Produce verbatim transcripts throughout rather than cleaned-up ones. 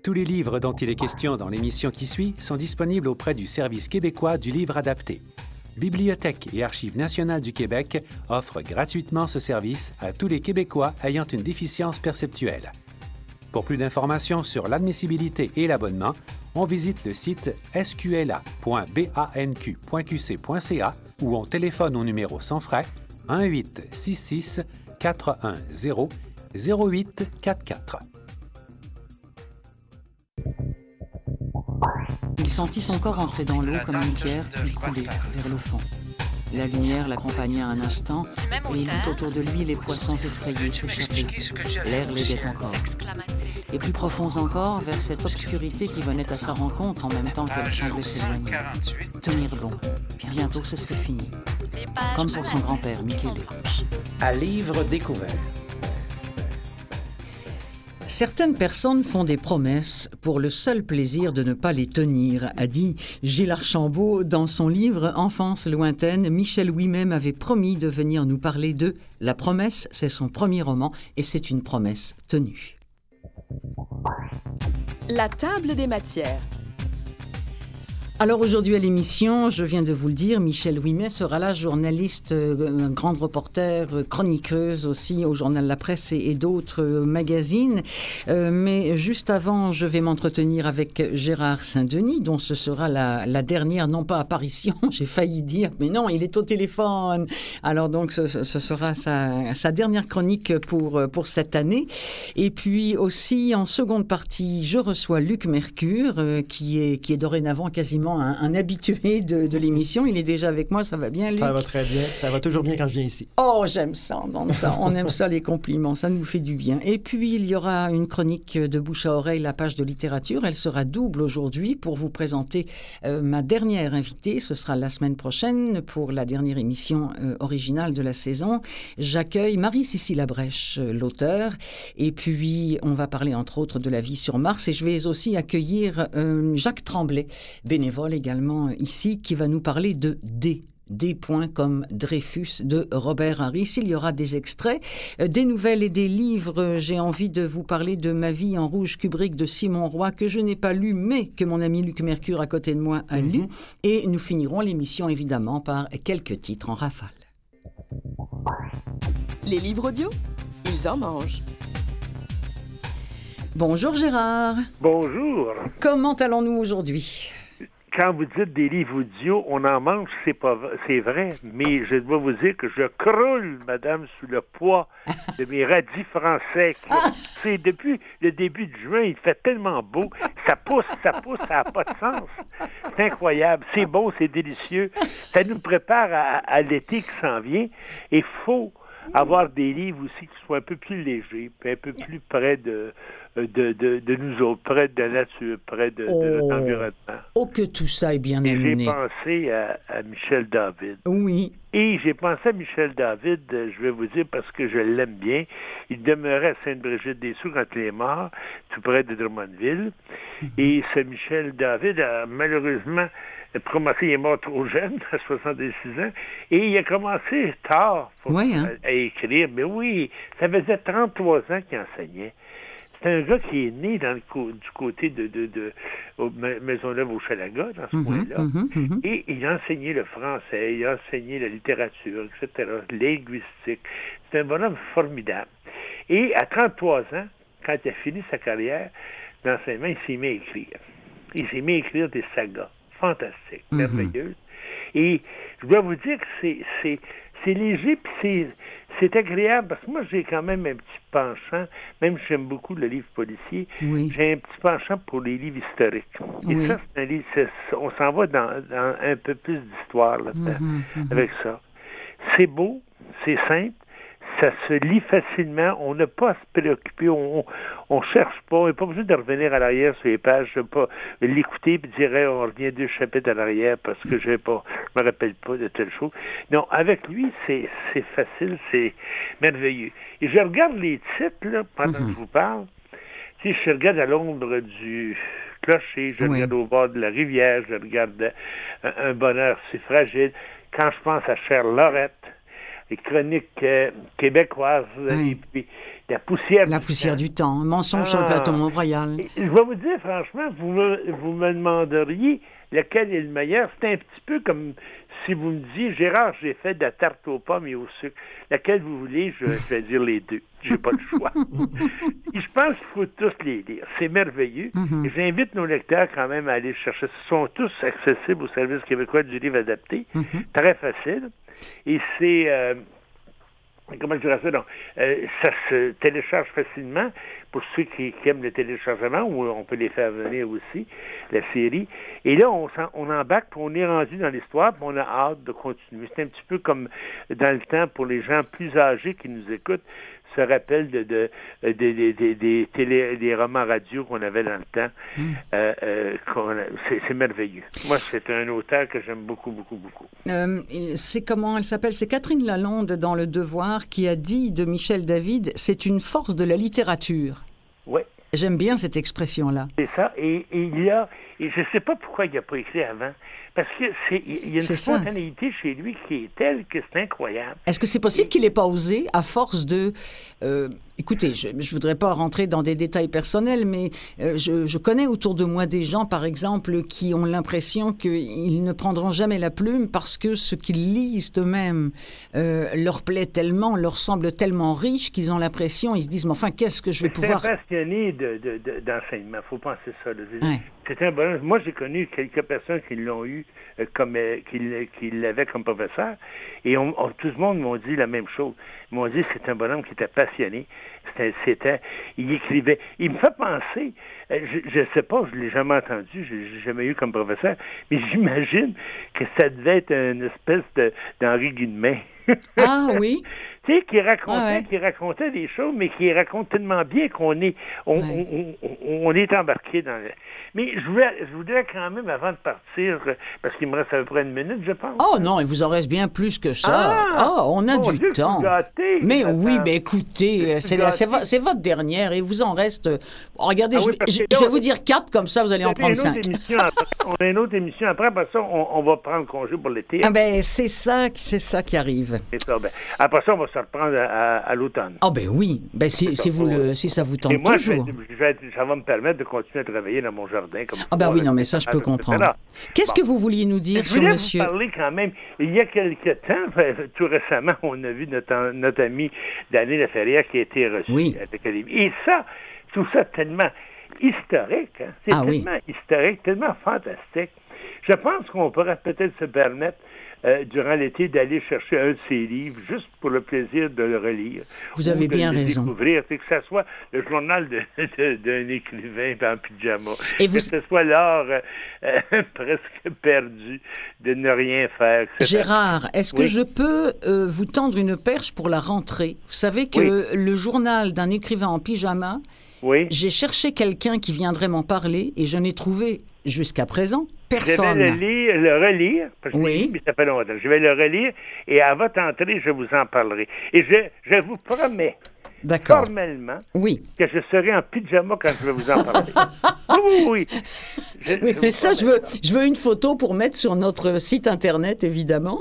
Tous les livres dont il est question dans l'émission qui suit sont disponibles auprès du Service québécois du livre adapté. Bibliothèque et Archives nationales du Québec offrent gratuitement ce service à tous les Québécois ayant une déficience perceptuelle. Pour plus d'informations sur l'admissibilité et l'abonnement, on visite le site s q l a point banq point q c point c a ou on téléphone au numéro sans frais un huit six six quatre un zéro zéro huit quatre quatre. Il sentit son corps entrer dans l'eau comme une pierre, puis couler vers le fond. La lumière l'accompagna un instant, et il vit autour de lui les poissons effrayés s'échapper. L'air l'aidait encore. Et plus profonds encore, vers cette obscurité qui venait à sa rencontre en même temps qu'elle semblait s'éloigner. Tenir bon. Bientôt, ce serait fini. Comme pour son grand-père, Michele. À livre découvert. Certaines personnes font des promesses pour le seul plaisir de ne pas les tenir, a dit Gilles Archambault dans son livre « Enfance lointaine ». Michel Ouimet m'avait promis de venir nous parler de « La promesse ». C'est son premier roman et c'est une promesse tenue. La table des matières. Alors aujourd'hui à l'émission, je viens de vous le dire, Michel Ouimet sera là, journaliste, euh, grande reporter, euh, chroniqueuse aussi au Journal La Presse et, et d'autres euh, magazines. Euh, mais juste avant, je vais m'entretenir avec Gérard Saint-Denis, dont ce sera la, la dernière, non pas apparition, j'ai failli dire, mais non, il est au téléphone. Alors donc ce, ce sera sa, sa dernière chronique pour, pour cette année. Et puis aussi en seconde partie, je reçois Luc Mercure, euh, qui, est, qui est dorénavant quasiment Un, un habitué de, de l'émission. Il est déjà avec moi. Ça va bien, Luc? Ça va très bien. Ça va toujours bien quand je viens ici. Oh, j'aime ça, donc ça. On aime ça, les compliments. Ça nous fait du bien. Et puis, il y aura une chronique de bouche à oreille, la page de littérature. Elle sera double aujourd'hui pour vous présenter euh, ma dernière invitée. Ce sera la semaine prochaine pour la dernière émission euh, originale de la saison. J'accueille Marie-Cécile Labrèche, euh, l'auteur. Et puis, on va parler entre autres de la vie sur Mars. Et je vais aussi accueillir euh, Jacques Tremblay, bénévole également ici, qui va nous parler de D. D. comme Dreyfus de Robert Harris. Il y aura des extraits, des nouvelles et des livres. J'ai envie de vous parler de Ma vie en rouge Kubrick de Simon Roy, que je n'ai pas lu, mais que mon ami Luc Mercure à côté de moi a lu. Mm-hmm. Et nous finirons l'émission évidemment par quelques titres en rafale. Les livres audio, ils en mangent. Bonjour Gérard. Bonjour. Comment allons-nous aujourd'hui? Quand vous dites des livres audio, on en mange, c'est pas, c'est vrai, mais je dois vous dire que je croule, madame, sous le poids de mes radis français. Qui, c'est depuis le début de juin, il fait tellement beau, ça pousse, ça pousse, ça n'a pas de sens. C'est incroyable, c'est bon, c'est délicieux. Ça nous prépare à, à l'été qui s'en vient. Il faut avoir des livres aussi qui soient un peu plus légers, puis un peu plus près de... De, de, de nous autres, près de la nature, près de, oh, de notre environnement. Oh, que tout ça est bien Et amené. j'ai pensé à, à Michel David. Oui. Et j'ai pensé à Michel David, je vais vous dire, parce que je l'aime bien. Il demeurait à Sainte-Brigitte-des-Sceaux quand il est mort, tout près de Drummondville. Mm-hmm. Et ce Michel David a malheureusement commencé, il est mort trop jeune, à soixante-six ans, et il a commencé tard pour, oui, hein? à, à écrire. Mais oui, ça faisait trente-trois ans qu'il enseignait. C'est un gars qui est né dans le co- du côté de, de, de, de Maisonneuve-au-Chalaga, dans ce mm-hmm, coin-là. Mm-hmm, mm-hmm. Et il a enseigné le français, il a enseigné la littérature, et cetera, linguistique. C'est un bonhomme formidable. Et à trente-trois ans, quand il a fini sa carrière d'enseignement, il s'est mis à écrire. Il s'est mis à écrire des sagas fantastiques, mm-hmm. merveilleuses. Et je dois vous dire que c'est, c'est, c'est léger, puis c'est... C'est agréable parce que moi, j'ai quand même un petit penchant, même si j'aime beaucoup le livre policier, oui. j'ai un petit penchant pour les livres historiques. Et oui. ça, c'est un livre, c'est, on s'en va dans, dans un peu plus d'histoire là-dedans, mm-hmm, mm-hmm. avec ça. C'est beau, c'est simple, ça se lit facilement, on n'a pas à se préoccuper, on, on cherche pas, on n'a pas besoin de revenir à l'arrière sur les pages, je ne pas l'écouter et dire hey, on revient deux chapitres à l'arrière parce que je ne me rappelle pas de telle chose. Non, avec lui, c'est, c'est facile, c'est merveilleux. Et je regarde les titres là, pendant mm-hmm. que je vous parle. Tu sais, je regarde à l'ombre du clocher, je oui. regarde au bord de la rivière, je regarde un, un bonheur si fragile. Quand je pense à Chère Lorette, les chroniques euh, québécoises, oui. et puis la poussière La du poussière temps. du temps. Un mensonge Ah. sur le plateau Mont-Royal. Et je vais vous dire, franchement, vous me, vous me demanderiez lequel est le meilleur. C'est un petit peu comme si vous me disiez, Gérard, j'ai fait de la tarte aux pommes et au sucre. Laquelle vous voulez, je, je vais dire les deux. J'ai pas le choix. Et je pense qu'il faut tous les lire. C'est merveilleux. Mm-hmm. Et j'invite nos lecteurs quand même à aller chercher. Ils sont tous accessibles au Service québécois du livre adapté. Mm-hmm. Très facile. Et c'est... Euh, comment je dirais ça? Donc, euh, ça se télécharge facilement pour ceux qui, qui aiment le téléchargement, ou on peut les faire venir aussi, la série. Et là, on, on embarque, puis on est rendu dans l'histoire, puis on a hâte de continuer. C'est un petit peu comme dans le temps pour les gens plus âgés qui nous écoutent, se rappellent de, de, de, de, de, de des, télé, des romans radio qu'on avait dans le temps. Mm. Euh, euh, c'est, c'est merveilleux. Moi, c'est un auteur que j'aime beaucoup, beaucoup, beaucoup. Euh, c'est comment elle s'appelle? C'est Catherine Lalonde dans Le Devoir qui a dit de Michel David, c'est une force de la littérature. Oui. J'aime bien cette expression-là. C'est ça. Et, et il y a, et je ne sais pas pourquoi il n'a pas écrit avant, parce que c'est, il y a une c'est spontanéité ça. Chez lui qui est telle que c'est incroyable. Est-ce que c'est possible et... qu'il n'ait pas osé, à force de... Euh, écoutez, je ne voudrais pas rentrer dans des détails personnels, mais euh, je, je connais autour de moi des gens, par exemple, qui ont l'impression qu'ils ne prendront jamais la plume parce que ce qu'ils lisent eux-mêmes euh, leur plaît tellement, leur semble tellement riche qu'ils ont l'impression, ils se disent, mais enfin, qu'est-ce que je vais c'est pouvoir... C'est un passionné de, de, de, d'enseignement, il faut penser ça. Ouais. C'est un bon... Moi, j'ai connu quelques personnes qui l'ont eu, euh, comme euh, qui, qui l'avaient comme professeur, et on, on, tout le monde m'ont dit la même chose. Ils m'ont dit c'est un bonhomme qui était passionné. C'était, c'était, il écrivait. Il me fait penser, euh, je ne sais pas, je ne l'ai jamais entendu, je ne l'ai jamais eu comme professeur, mais j'imagine que ça devait être une espèce de, d'Henri Guillemets. Ah oui? Tu sais, qui racontait, ah ouais. qui racontait des choses, mais qui raconte tellement bien qu'on est, on, ouais. on, on, on est embarqué dans le... Mais je voudrais, je voudrais quand même, avant de partir, parce qu'il me reste à peu près une minute, je pense. Oh non, il vous en reste bien plus que ça. Ah, oh, on a du Dieu, temps. Gâté, mais oui, mais écoutez, c'est, la, c'est, vo- c'est votre dernière et il vous en reste... Oh, regardez, ah, oui, je, je, je vais vous dire quatre, comme ça, vous allez en prendre cinq. On a une autre émission après, après ça, on, on va prendre congé pour l'été. Ah ben, c'est ça, c'est ça qui arrive. C'est ça, ben. Après ça, on va se reprendre à, à, à l'automne. Ah ben oui, ben si, si, vous le, si ça vous tente et moi, toujours. Je vais, je vais, ça va me permettre de continuer à travailler dans mon jardin. Comme ah ben oui, non, mais ça, je peux comprendre. Qu'est-ce bon. que vous vouliez nous dire sur monsieur... Je voulais vous parler quand même. Il y a quelque temps, tout récemment, on a vu notre, notre ami Dany Laferrière qui a été reçu oui. à l'Académie. Et ça, tout ça tellement historique. Hein? C'est ah, tellement oui. historique, tellement fantastique. Je pense qu'on pourrait peut-être se permettre Euh, durant l'été, d'aller chercher un de ses livres, juste pour le plaisir de le relire. Vous avez de bien le raison. Découvrir, c'est que ça soit le journal de, de, d'un écrivain en pyjama, et vous... que ce soit l'art euh, euh, presque perdu de ne rien faire. Gérard, est-ce que oui. je peux euh, vous tendre une perche pour la rentrée? Vous savez que oui. le journal d'un écrivain en pyjama, oui. j'ai cherché quelqu'un qui viendrait m'en parler et je n'ai trouvé jusqu'à présent personne. Je vais le, lire, le relire, parce que oui. mais ça fait longtemps. Je vais le relire et à votre entrée, je vous en parlerai. Et je, je vous promets, D'accord. formellement, oui. que je serai en pyjama quand je vais vous en parler. oui, oui, je, oui. Mais ça, je veux, je veux une photo pour mettre sur notre site Internet, évidemment.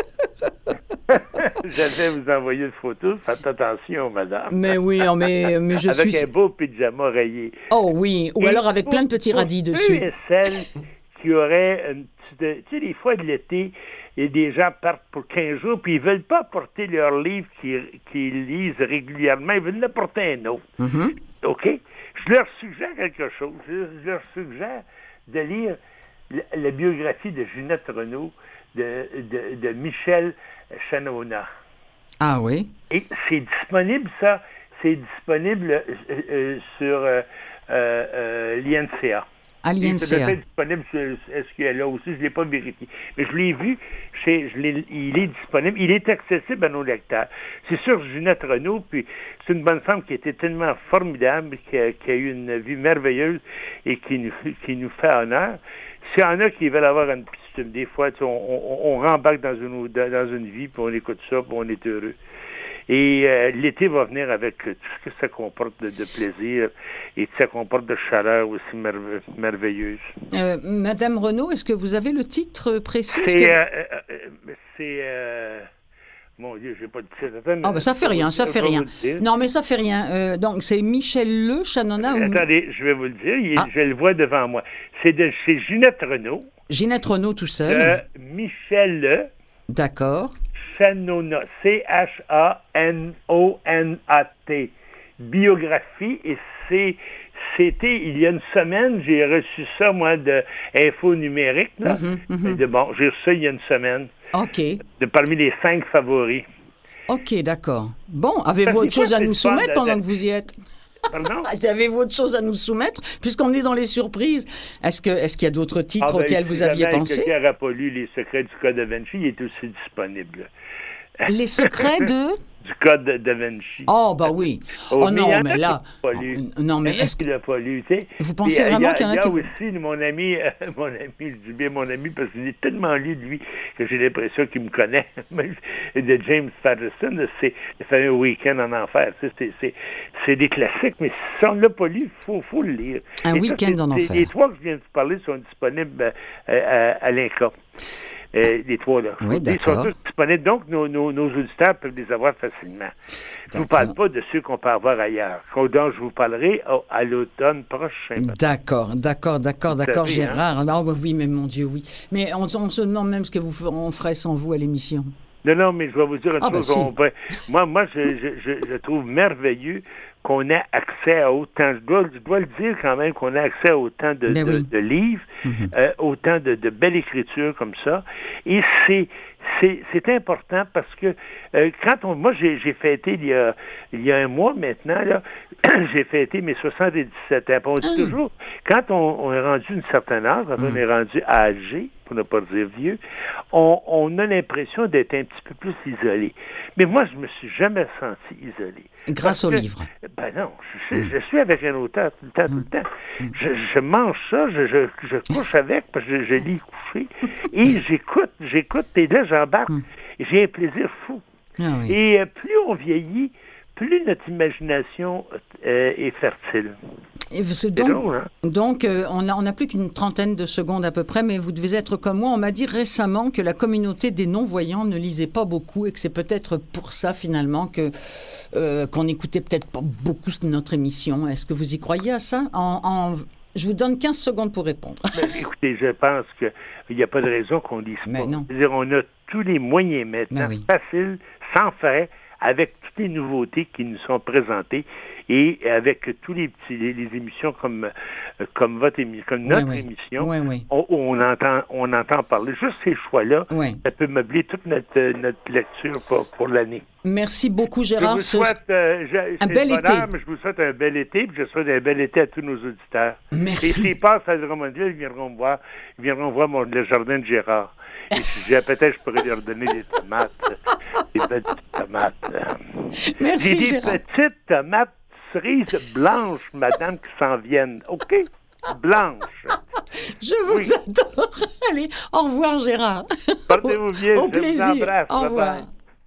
Je vais vous envoyer une photo. Faites attention, madame. Mais oui, mais, mais je avec suis... Avec un beau pyjama rayé. Oh oui, ou et alors avec pour, plein de petits radis dessus. Et celles qui auraient... Une petite, tu sais, des fois de l'été, et des gens partent pour quinze jours, puis ils ne veulent pas porter leur livre qu'ils, qu'ils lisent régulièrement. Ils veulent le porter un autre. Mm-hmm. OK? Je leur suggère quelque chose. Je, je leur suggère de lire la, la biographie de Ginette Renault, de, de, de Michel Chanona. Ah oui? Et c'est disponible, ça. C'est disponible euh, euh, sur euh, euh, l'I N C A. À l'I N C A. C'est disponible sur S Q L A aussi. Je ne l'ai pas vérifié. Mais je l'ai vu. Chez, je l'ai, il est disponible. Il est accessible à nos lecteurs. C'est sûr, Ginette Renault, puis c'est une bonne femme qui était tellement formidable, qui a, qui a eu une vie merveilleuse et qui nous, qui nous fait honneur. S'il y en a qui veulent avoir une petite... Des fois, on, on, on rembarque dans une, dans une vie, puis on écoute ça, puis on est heureux. Et euh, l'été va venir avec tout ce que ça comporte de, de plaisir et ça comporte de chaleur aussi merve- merveilleuse. Euh, Madame Renaud, est-ce que vous avez le titre précis? C'est... que... Euh, euh, c'est euh, Mon Dieu, j'ai pas de titre. Attends, Ah, ben ça fait rien, ça fait rien. Non, mais ça fait rien. Euh, donc, c'est Michel Le Chanona ou... Attendez, je vais vous le dire. Il, ah. Je le vois devant moi. C'est de chez Ginette Renault. Ginette Renault tout seul. De Michel Le. D'accord. Chanona. C H A N O N A T. Biographie. Et c'est... C'était il y a une semaine, j'ai reçu ça, moi, de Info Numérique. Là. Mm-hmm, mm-hmm. De, bon, j'ai reçu ça il y a une semaine. OK. De parmi les cinq favoris. OK, d'accord. Bon, avez-vous autre chose à nous soumettre pendant que vous y êtes? Pardon? Avez-vous autre chose à nous soumettre? Puisqu'on est dans les surprises, est-ce que est-ce qu'il y a d'autres titres ah ben, auxquels si vous aviez pensé? Si quelqu'un n'a pas lu Les secrets du Code Da Vinci, il est aussi disponible. Les secrets de... Du Code Da Vinci. Oh, bah oui. Oh, oh non, mais là... Pas lu. Oh, non, mais est-ce qu'il n'a pas lu, tu sais. Vous pensez Puis, vraiment qu'il y en a, a qui... Il y a aussi mon ami, euh, mon ami, je dis bien mon ami, parce qu'il est tellement lu de lui que j'ai l'impression qu'il me connaît. De James Patterson, c'est le fameux Week-end en enfer. C'est, c'est, c'est des classiques, mais si on ne l'a pas lu, il faut, faut le lire. Un Week-end en enfer. Les trois que je viens de parler sont disponibles euh, à, à l'Inca. Euh, les trois, là. Oui, ils sont tous disponibles, donc nos, nos, nos auditeurs peuvent les avoir facilement. Je ne vous parle pas de ceux qu'on peut avoir ailleurs, dont je vous parlerai au, à l'automne prochain. D'accord, d'accord, d'accord, d'accord, savez, Gérard. Hein? Non, oui, mais mon Dieu, oui. Mais on, on se demande même ce que vous on ferait sans vous à l'émission. Non, non, mais je vais vous dire une ah, chose. Ben, on peut... Moi, moi je, je, je, je trouve merveilleux qu'on ait accès à autant, je dois, je dois le dire quand même, qu'on a accès à autant de, ben de, oui. de livres, mm-hmm. euh, autant de, de belle écriture comme ça. Et c'est, c'est, c'est important parce que euh, quand on... Moi, j'ai, j'ai fêté il y, a, il y a un mois maintenant, là, j'ai fêté mes soixante-dix-sept ans. On dit mm. toujours, quand on, on est rendu un certain âge, quand mm. on est rendu âgé, pour ne pas dire vieux, on, on a l'impression d'être un petit peu plus isolé. Mais moi, je me suis jamais senti isolé. Grâce au livre. Ben non, je, je, je suis avec un auteur tout le temps, tout le temps. Je, je mange ça, je, je, je couche avec, parce que je, je lis couché, et j'écoute, j'écoute, et là, j'embarque. J'ai un plaisir fou. Ah oui. Et euh, plus on vieillit, plus notre imagination euh, est fertile. Et c'est donc, drôle, hein? donc euh, on n'a on a plus qu'une trentaine de secondes à peu près, mais vous devez être comme moi. On m'a dit récemment que la communauté des non-voyants ne lisait pas beaucoup et que c'est peut-être pour ça, finalement, que, euh, qu'on n'écoutait peut-être pas beaucoup notre émission. Est-ce que vous y croyez à ça? en, en... Je vous donne quinze secondes pour répondre. Ben, écoutez, je pense qu'il n'y a pas de raison qu'on dise mais pas. Non. C'est-à-dire, on a tous les moyens maintenant, oui. faciles, sans frais, avec toutes les nouveautés qui nous sont présentées et avec tous les petits les, les émissions comme comme votre émission, comme notre oui, oui. émission, oui, oui. On, on entend on entend parler. Juste ces choix-là, oui. ça peut meubler toute notre notre lecture pour, pour l'année. Merci beaucoup, Gérard. Je vous souhaite euh, je, un bel bonheur, été. Mais je vous souhaite un bel été, puis je souhaite un bel été à tous nos auditeurs. Merci. Et s'ils passent à Drummondville, ils viendront me voir, ils viendront voir mon, le jardin de Gérard. Et j'ai, peut-être je pourrais leur donner des tomates, des petites tomates. Merci, J'ai des Gérard. petites tomates cerises blanches, madame, qui s'en viennent. OK? Blanches. Je vous oui. adore. Allez, au revoir, Gérard. Portez-vous bien. Au je plaisir. vous embrasse. Au revoir.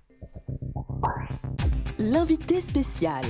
L'invité spécial.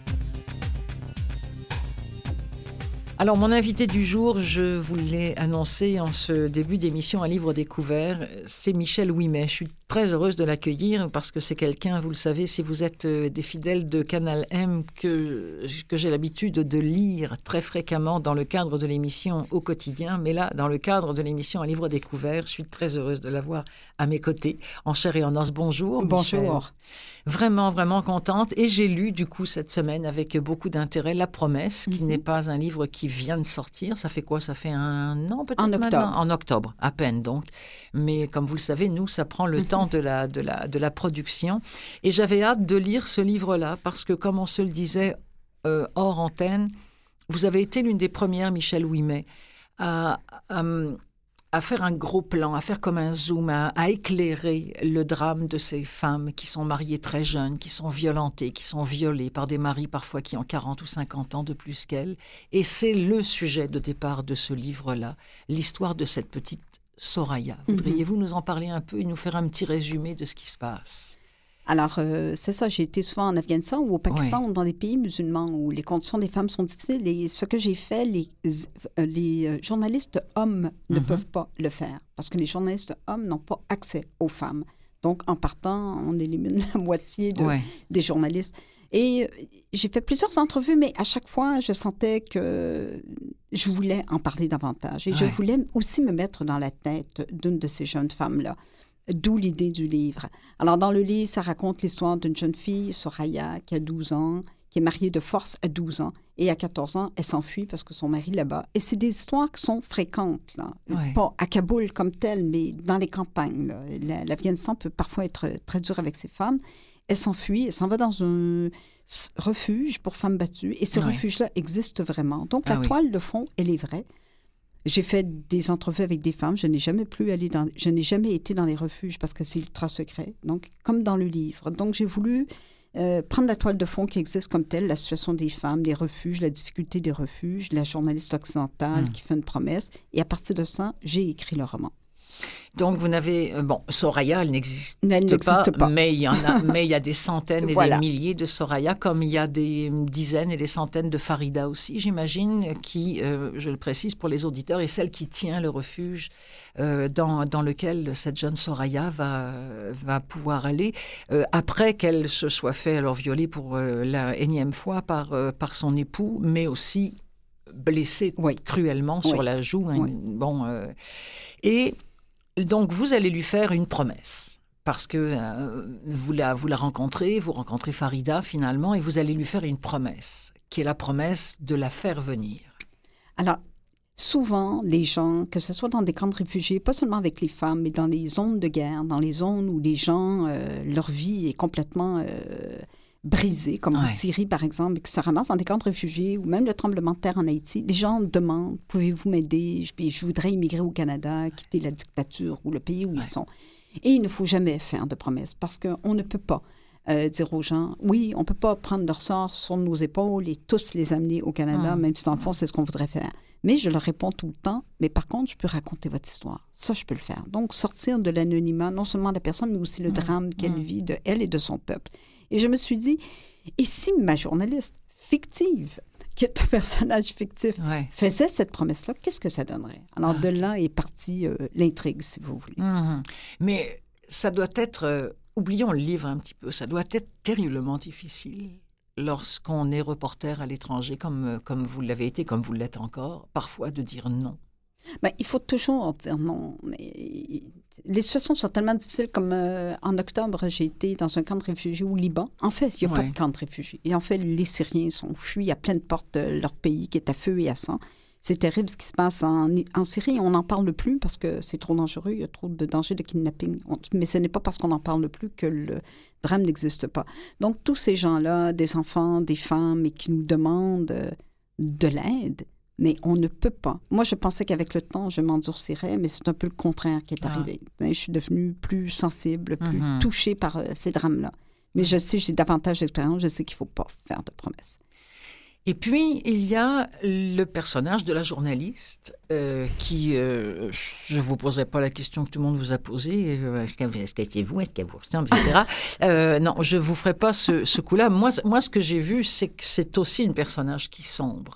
Alors, mon invité du jour, je vous l'ai annoncé en ce début d'émission à livre découvert, c'est Michel Ouimet. Je suis très heureuse de l'accueillir parce que c'est quelqu'un, vous le savez, si vous êtes des fidèles de Canal M, que, que j'ai l'habitude de lire très fréquemment dans le cadre de l'émission au quotidien. Mais là, dans le cadre de l'émission à livre découvert, je suis très heureuse de l'avoir à mes côtés, en chair et en os. Bonjour. Bonjour. Michel. Vraiment, vraiment contente. Et j'ai lu, du coup, cette semaine, avec beaucoup d'intérêt, La Promesse, qui mm-hmm. n'est pas un livre qui vient de sortir. Ça fait quoi? Ça fait un an, peut-être En maintenant? octobre. En octobre, à peine, donc. Mais comme vous le savez, nous, ça prend le temps de la, de, la, de la production. Et j'avais hâte de lire ce livre-là, parce que, comme on se le disait euh, hors antenne, vous avez été l'une des premières, Michel Ouimet, à... à à faire un gros plan, à faire comme un zoom, à, à éclairer le drame de ces femmes qui sont mariées très jeunes, qui sont violentées, qui sont violées par des maris parfois qui ont quarante ou cinquante ans de plus qu'elles. Et c'est le sujet de départ de ce livre-là, l'histoire de cette petite Soraya. Mm-hmm. Voudriez-vous nous en parler un peu et nous faire un petit résumé de ce qui se passe? Alors, euh, c'est ça, j'ai été souvent en Afghanistan ou au Pakistan, oui. ou dans des pays musulmans où les conditions des femmes sont difficiles. Et ce que j'ai fait, les, euh, les journalistes hommes ne mm-hmm. peuvent pas le faire parce que les journalistes hommes n'ont pas accès aux femmes. Donc, en partant, on élimine la moitié de, ouais. des journalistes. Et j'ai fait plusieurs entrevues, mais à chaque fois, je sentais que je voulais en parler davantage. Et ouais. je voulais aussi me mettre dans la tête d'une de ces jeunes femmes-là. D'où l'idée du livre. Alors, dans le livre, ça raconte l'histoire d'une jeune fille, Soraya, qui a douze ans, qui est mariée de force à douze ans. Et à quatorze ans, elle s'enfuit parce que son mari est là-bas. Et c'est des histoires qui sont fréquentes, là. Ouais. Pas à Kaboul comme telle, mais dans les campagnes, là. La, L'Afghanistan peut parfois être très dur avec ses femmes. Elle s'enfuit, elle s'en va dans un refuge pour femmes battues. Et ce ouais. refuge-là existe vraiment. Donc, la ah, toile oui. de fond, elle est vraie. J'ai fait des entrevues avec des femmes. Je n'ai jamais plus allé dans... Je n'ai jamais été dans les refuges parce que c'est ultra secret. Donc, comme dans le livre. Donc, j'ai voulu euh, prendre la toile de fond qui existe comme telle, la situation des femmes, les refuges, la difficulté des refuges, la journaliste occidentale mmh. qui fait une promesse. Et à partir de ça, j'ai écrit le roman. Donc, vous n'avez... Bon, Soraya, elle n'existe, elle n'existe pas, pas, mais il y en a, mais il y a des centaines et voilà. des milliers de Soraya, comme il y a des dizaines et des centaines de Farida aussi, j'imagine, qui, euh, je le précise pour les auditeurs, est celle qui tient le refuge euh, dans, dans lequel cette jeune Soraya va, va pouvoir aller, euh, après qu'elle se soit fait alors violer pour euh, la énième fois par, euh, par son époux, mais aussi blessée oui. cruellement oui. sur la joue. Hein, oui. Bon, euh, et... Donc, vous allez lui faire une promesse, parce que euh, vous, la, vous la rencontrez, vous rencontrez Farida finalement, et vous allez lui faire une promesse, qui est la promesse de la faire venir. Alors, souvent, les gens, que ce soit dans des camps de réfugiés, pas seulement avec les femmes, mais dans les zones de guerre, dans les zones où les gens, euh, leur vie est complètement euh, brisée, comme ouais. en Syrie, par exemple, et qui se ramassent dans des camps de réfugiés, ou même le tremblement de terre en Haïti, les gens demandent, pouvez-vous m'aider? Je, je voudrais immigrer au Canada, quitter la dictature ou le pays où ouais. ils sont. Et il ne faut jamais faire de promesses, parce qu'on ne peut pas euh, dire aux gens, oui, on ne peut pas prendre leur sort sur nos épaules et tous les amener au Canada, mmh. même si dans le fond, c'est ce qu'on voudrait faire. Mais je leur réponds tout le temps, mais par contre, je peux raconter votre histoire. Ça, je peux le faire. Donc, sortir de l'anonymat, non seulement de la personne, mais aussi le mmh. drame qu'elle mmh. vit de elle et de son peuple. Et je me suis dit, et si ma journaliste fictive, qui est un personnage fictif, ouais. faisait cette promesse-là, qu'est-ce que ça donnerait? Alors, ah. de là est partie euh, l'intrigue, si vous voulez. Mmh. Mais ça doit être, euh, oublions le livre un petit peu, ça doit être terriblement difficile lorsqu'on est reporter à l'étranger, comme, comme vous l'avez été, comme vous l'êtes encore, parfois de dire non. Bien, il faut toujours dire non. Mais les situations sont tellement difficiles, comme euh, en octobre, j'ai été dans un camp de réfugiés au Liban. En fait, il n'y a ouais. pas de camp de réfugiés. Et en fait, les Syriens sont fuis à pleine porte de leur pays qui est à feu et à sang. C'est terrible ce qui se passe en, en Syrie. On n'en parle plus parce que c'est trop dangereux. Il y a trop de danger de kidnapping. On, mais ce n'est pas parce qu'on n'en parle plus que le drame n'existe pas. Donc, tous ces gens-là, des enfants, des femmes, et qui nous demandent euh, de l'aide, mais on ne peut pas. Moi, je pensais qu'avec le temps, je m'endurcirais, mais c'est un peu le contraire qui est arrivé. Ah. Je suis devenue plus sensible, plus mm-hmm. touchée par euh, ces drames-là. Mais je sais, j'ai davantage d'expérience, je sais qu'il ne faut pas faire de promesses. Et puis, il y a le personnage de la journaliste euh, qui, euh, je ne vous poserai pas la question que tout le monde vous a posée, euh, est-ce que c'est vous, est-ce qu'elle vous ressemble, et cetera. euh, non, je ne vous ferai pas ce, ce coup-là. Moi, moi, ce que j'ai vu, c'est que c'est aussi un personnage qui sombre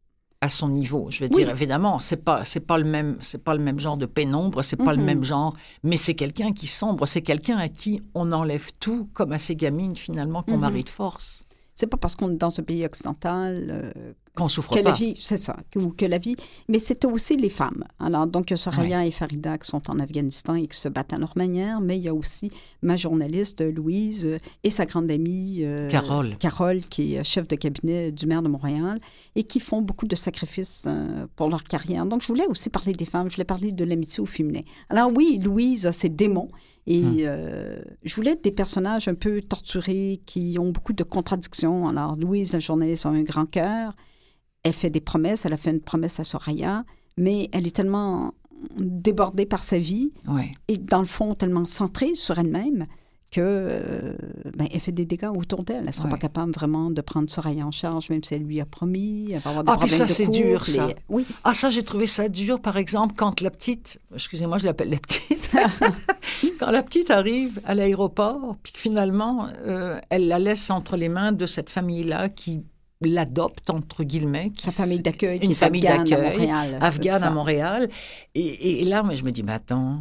à son niveau. Je veux oui. dire, évidemment, ce n'est pas, c'est pas, le même, c'est pas le même genre de pénombre, ce n'est pas mm-hmm. le même genre, mais c'est quelqu'un qui sombre, c'est quelqu'un à qui on enlève tout, comme à ces gamines, finalement, qu'on mm-hmm. marie de force. C'est pas parce qu'on est dans ce pays occidental euh, qu'on souffre que pas. La vie, c'est ça, que, que la vie. Mais c'était aussi les femmes. Alors, donc, il y a Soraya ouais. et Farida qui sont en Afghanistan et qui se battent à leur manière, mais il y a aussi ma journaliste Louise et sa grande amie euh, Carole. Carole, qui est chef de cabinet du maire de Montréal et qui font beaucoup de sacrifices euh, pour leur carrière. Donc, je voulais aussi parler des femmes, je voulais parler de l'amitié au féminin. Alors oui, Louise a ses démons. Et hum. euh, je voulais des personnages un peu torturés, qui ont beaucoup de contradictions. Alors, Louise, la journaliste, a un grand cœur. Elle fait des promesses. Elle a fait une promesse à Soraya, mais elle est tellement débordée par sa vie ouais. et, dans le fond, tellement centrée sur elle-même que euh, ben, elle fait des dégâts autour d'elle. Elle ne sera ouais. pas capable vraiment de prendre Soraya en charge, même si elle lui a promis. Elle va avoir des ah, problèmes puis ça, de c'est couple, dur, ça. Et... Oui. Ah, ça, j'ai trouvé ça dur, par exemple, quand la petite... Excusez-moi, je l'appelle la petite. Quand la petite arrive à l'aéroport, puis que finalement, euh, elle la laisse entre les mains de cette famille-là qui l'adopte, entre guillemets. Qui, Sa famille d'accueil, une qui famille est afghane d'accueil, à Montréal. Afghane à Montréal. Et, et là, mais je me dis, mais attends...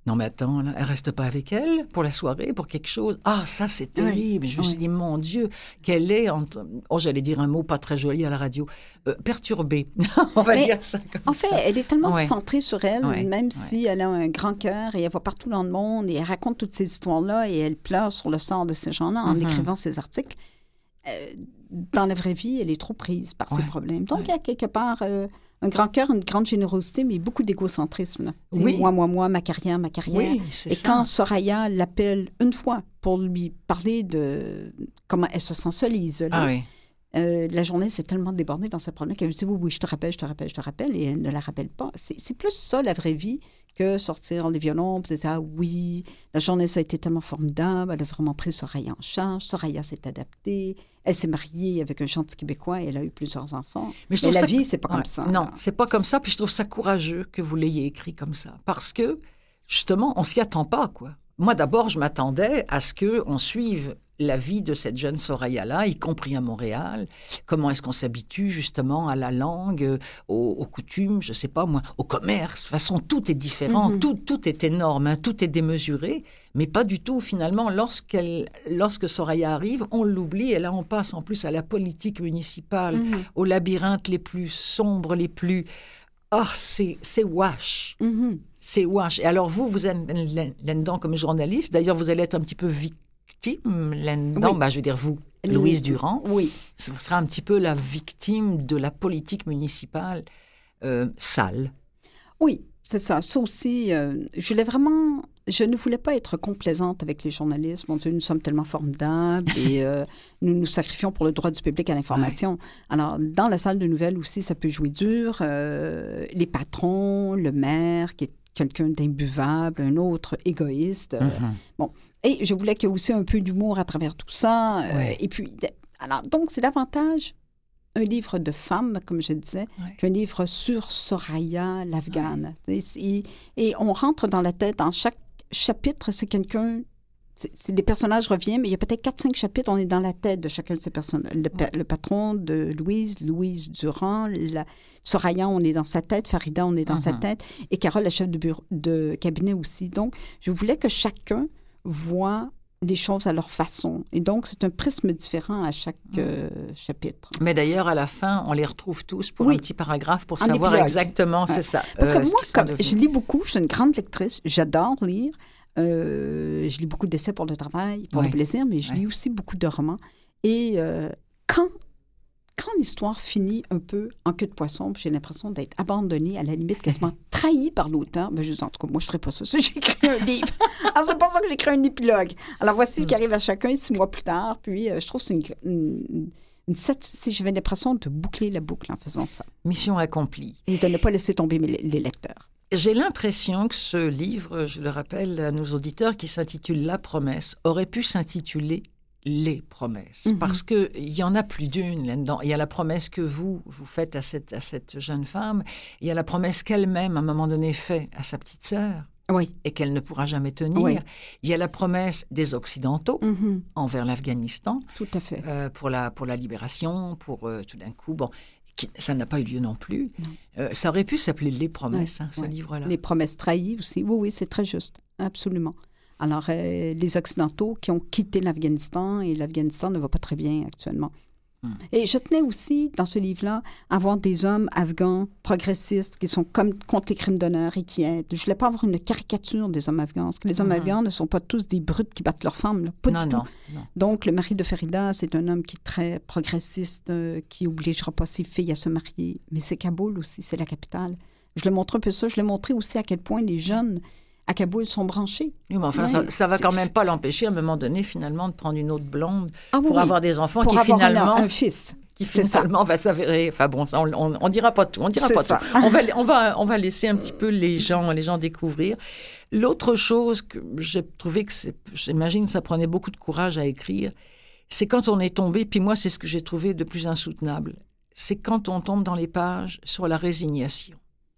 Non, mais attends, là, elle reste pas avec elle pour la soirée, pour quelque chose. Ah, ça, c'est terrible. Oui. Je me oui. suis dit, mon Dieu, qu'elle est, en... oh, j'allais dire un mot pas très joli à la radio, euh, perturbée. On va mais dire ça comme en ça. En fait, elle est tellement ouais. centrée sur elle, ouais. même ouais. si elle a un grand cœur et elle va partout dans le monde et elle raconte toutes ces histoires-là et elle pleure sur le sort de ces gens-là en mm-hmm. écrivant ses articles. Euh, dans la vraie vie, elle est trop prise par ouais. ses problèmes. Donc, ouais. il y a quelque part... Euh, un grand cœur, une grande générosité, mais beaucoup d'égocentrisme. Là. Oui. Moi, moi, moi, ma carrière, ma carrière. Oui, et ça. quand Soraya l'appelle une fois pour lui parler de comment elle se sent seule et isolée, ah, oui. euh, la journée s'est tellement débordée dans ses problèmes qu'elle lui dit « Oui, oui, je te rappelle, je te rappelle, je te rappelle », et elle ne la rappelle pas. C'est, c'est plus ça, la vraie vie, que sortir les violons et dire « Ah oui, la journée, ça a été tellement formidable, elle a vraiment pris Soraya en charge, Soraya s'est adaptée. » Elle s'est mariée avec un gentil Québécois et elle a eu plusieurs enfants. Mais, je Mais la ça... vie, c'est pas ouais. comme ça. Non, c'est pas comme ça. Puis je trouve ça courageux que vous l'ayez écrit comme ça. Parce que, justement, on s'y attend pas, quoi. Moi, d'abord, je m'attendais à ce qu'on suive la vie de cette jeune Soraya-là, y compris à Montréal. Comment est-ce qu'on s'habitue, justement, à la langue, aux, aux coutumes, je sais pas moi, au commerce. De toute façon, tout est différent. Mm-hmm. Tout, tout est énorme, hein, tout est démesuré. Mais pas du tout, finalement. Lorsqu'elle, lorsque Soraya arrive, on l'oublie. Et là, on passe en plus à la politique municipale, mm-hmm. aux labyrinthes les plus sombres, les plus... Ah, oh, c'est, c'est wash. Mm-hmm. C'est wash. Et alors, vous, vous êtes là-dedans comme journaliste. D'ailleurs, vous allez être un petit peu victime là-dedans. Oui. Ben, je veux dire, vous, Louise Durand. Oui. Vous serez un petit peu la victime de la politique municipale euh, sale. Oui, c'est ça. Ça aussi, euh, je voulais vraiment... Je ne voulais pas être complaisante avec les journalistes. Mon Dieu, nous sommes tellement formidables et euh, nous nous sacrifions pour le droit du public à l'information. Ouais. Alors, dans la salle de nouvelles aussi, ça peut jouer dur. Euh, les patrons, le maire, qui est quelqu'un d'imbuvable, un autre égoïste. Euh, mm-hmm. Bon, et je voulais qu'il y ait aussi un peu d'humour à travers tout ça. Euh, ouais. Et puis, alors, donc, c'est davantage un livre de femme, comme je disais, ouais. qu'un livre sur Soraya, l'Afghane. Ouais. Et, et on rentre dans la tête, dans chaque chapitre, c'est quelqu'un... C'est, c'est des personnages reviennent, mais il y a peut-être quatre cinq chapitres, on est dans la tête de chacun de ces personnes. Le, ouais. le patron de Louise, Louise Durand, la, Soraya, on est dans sa tête, Farida, on est dans uh-huh. sa tête, et Carole, la chef de, bureau, de cabinet aussi. Donc, je voulais que chacun voit des choses à leur façon. Et donc, c'est un prisme différent à chaque euh, chapitre. Mais d'ailleurs, à la fin, on les retrouve tous pour oui. un petit paragraphe pour en savoir épilogue. Exactement, ouais. c'est ça. Parce euh, que moi, comme, je lis beaucoup, je suis une grande lectrice, j'adore lire. Euh, je lis beaucoup d'essais pour le travail, pour ouais. le plaisir, mais je ouais. lis aussi beaucoup de romans. Et euh, quand, quand l'histoire finit un peu en queue de poisson, j'ai l'impression d'être abandonnée, à la limite quasiment trahie par l'auteur, ben, je dis, en tout cas, moi, je ne ferais pas ça si j'écris un livre. Alors, c'est pour ça que j'écris un épilogue. Alors, voici ce qui arrive à chacun six mois plus tard. Puis, euh, je trouve que c'est une... une Une satis- j'avais l'impression de boucler la boucle en faisant ça. Mission accomplie. Et de ne pas laisser tomber mes, les lecteurs. J'ai l'impression que ce livre, je le rappelle à nos auditeurs, qui s'intitule « La promesse », aurait pu s'intituler « Les promesses mm-hmm. ». Parce qu'il y en a plus d'une là-dedans. Il y a la promesse que vous, vous faites à cette, à cette jeune femme. Il y a la promesse qu'elle-même, à un moment donné, fait à sa petite sœur. Oui. Et qu'elle ne pourra jamais tenir. Oui. Il y a la promesse des Occidentaux mm-hmm. envers l'Afghanistan. Tout à fait. Euh, pour, la, pour la libération, pour euh, tout d'un coup... Bon, qui, ça n'a pas eu lieu non plus. Non. Euh, ça aurait pu s'appeler « Les promesses oui. », hein, ce oui. livre-là. Les promesses trahies aussi. Oui, oui, c'est très juste. Absolument. Alors, euh, les Occidentaux qui ont quitté l'Afghanistan, et l'Afghanistan ne va pas très bien actuellement. Et je tenais aussi, dans ce livre-là, à avoir des hommes afghans progressistes qui sont comme contre les crimes d'honneur et qui aident. Je ne voulais pas avoir une caricature des hommes afghans, parce que les hommes mm-hmm. afghans ne sont pas tous des brutes qui battent leurs femmes, là. Pas non, du non, tout. Non. Donc, le mari de Farida, c'est un homme qui est très progressiste, euh, qui n'obligera pas ses filles à se marier. Mais c'est Kaboul aussi, c'est la capitale. Je le montre un peu ça. Je l'ai montré aussi à quel point les jeunes à Kaboul sont branchés. Oui, mais enfin, oui, ça, ça va quand même pas l'empêcher, à un moment donné, finalement, de prendre une autre blonde ah, oui, pour oui. avoir des enfants pour qui avoir finalement... un, un fils. Qui finalement va s'avérer... Enfin bon, ça, on, on, on dira pas tout, on dira c'est pas ça. tout. On va, on, va, on va laisser un petit peu les gens, les gens découvrir. L'autre chose que j'ai trouvé que, c'est, j'imagine que ça prenait beaucoup de courage à écrire, c'est quand on est tombé, puis moi, c'est ce que j'ai trouvé de plus insoutenable, c'est quand on tombe dans les pages sur la résignation.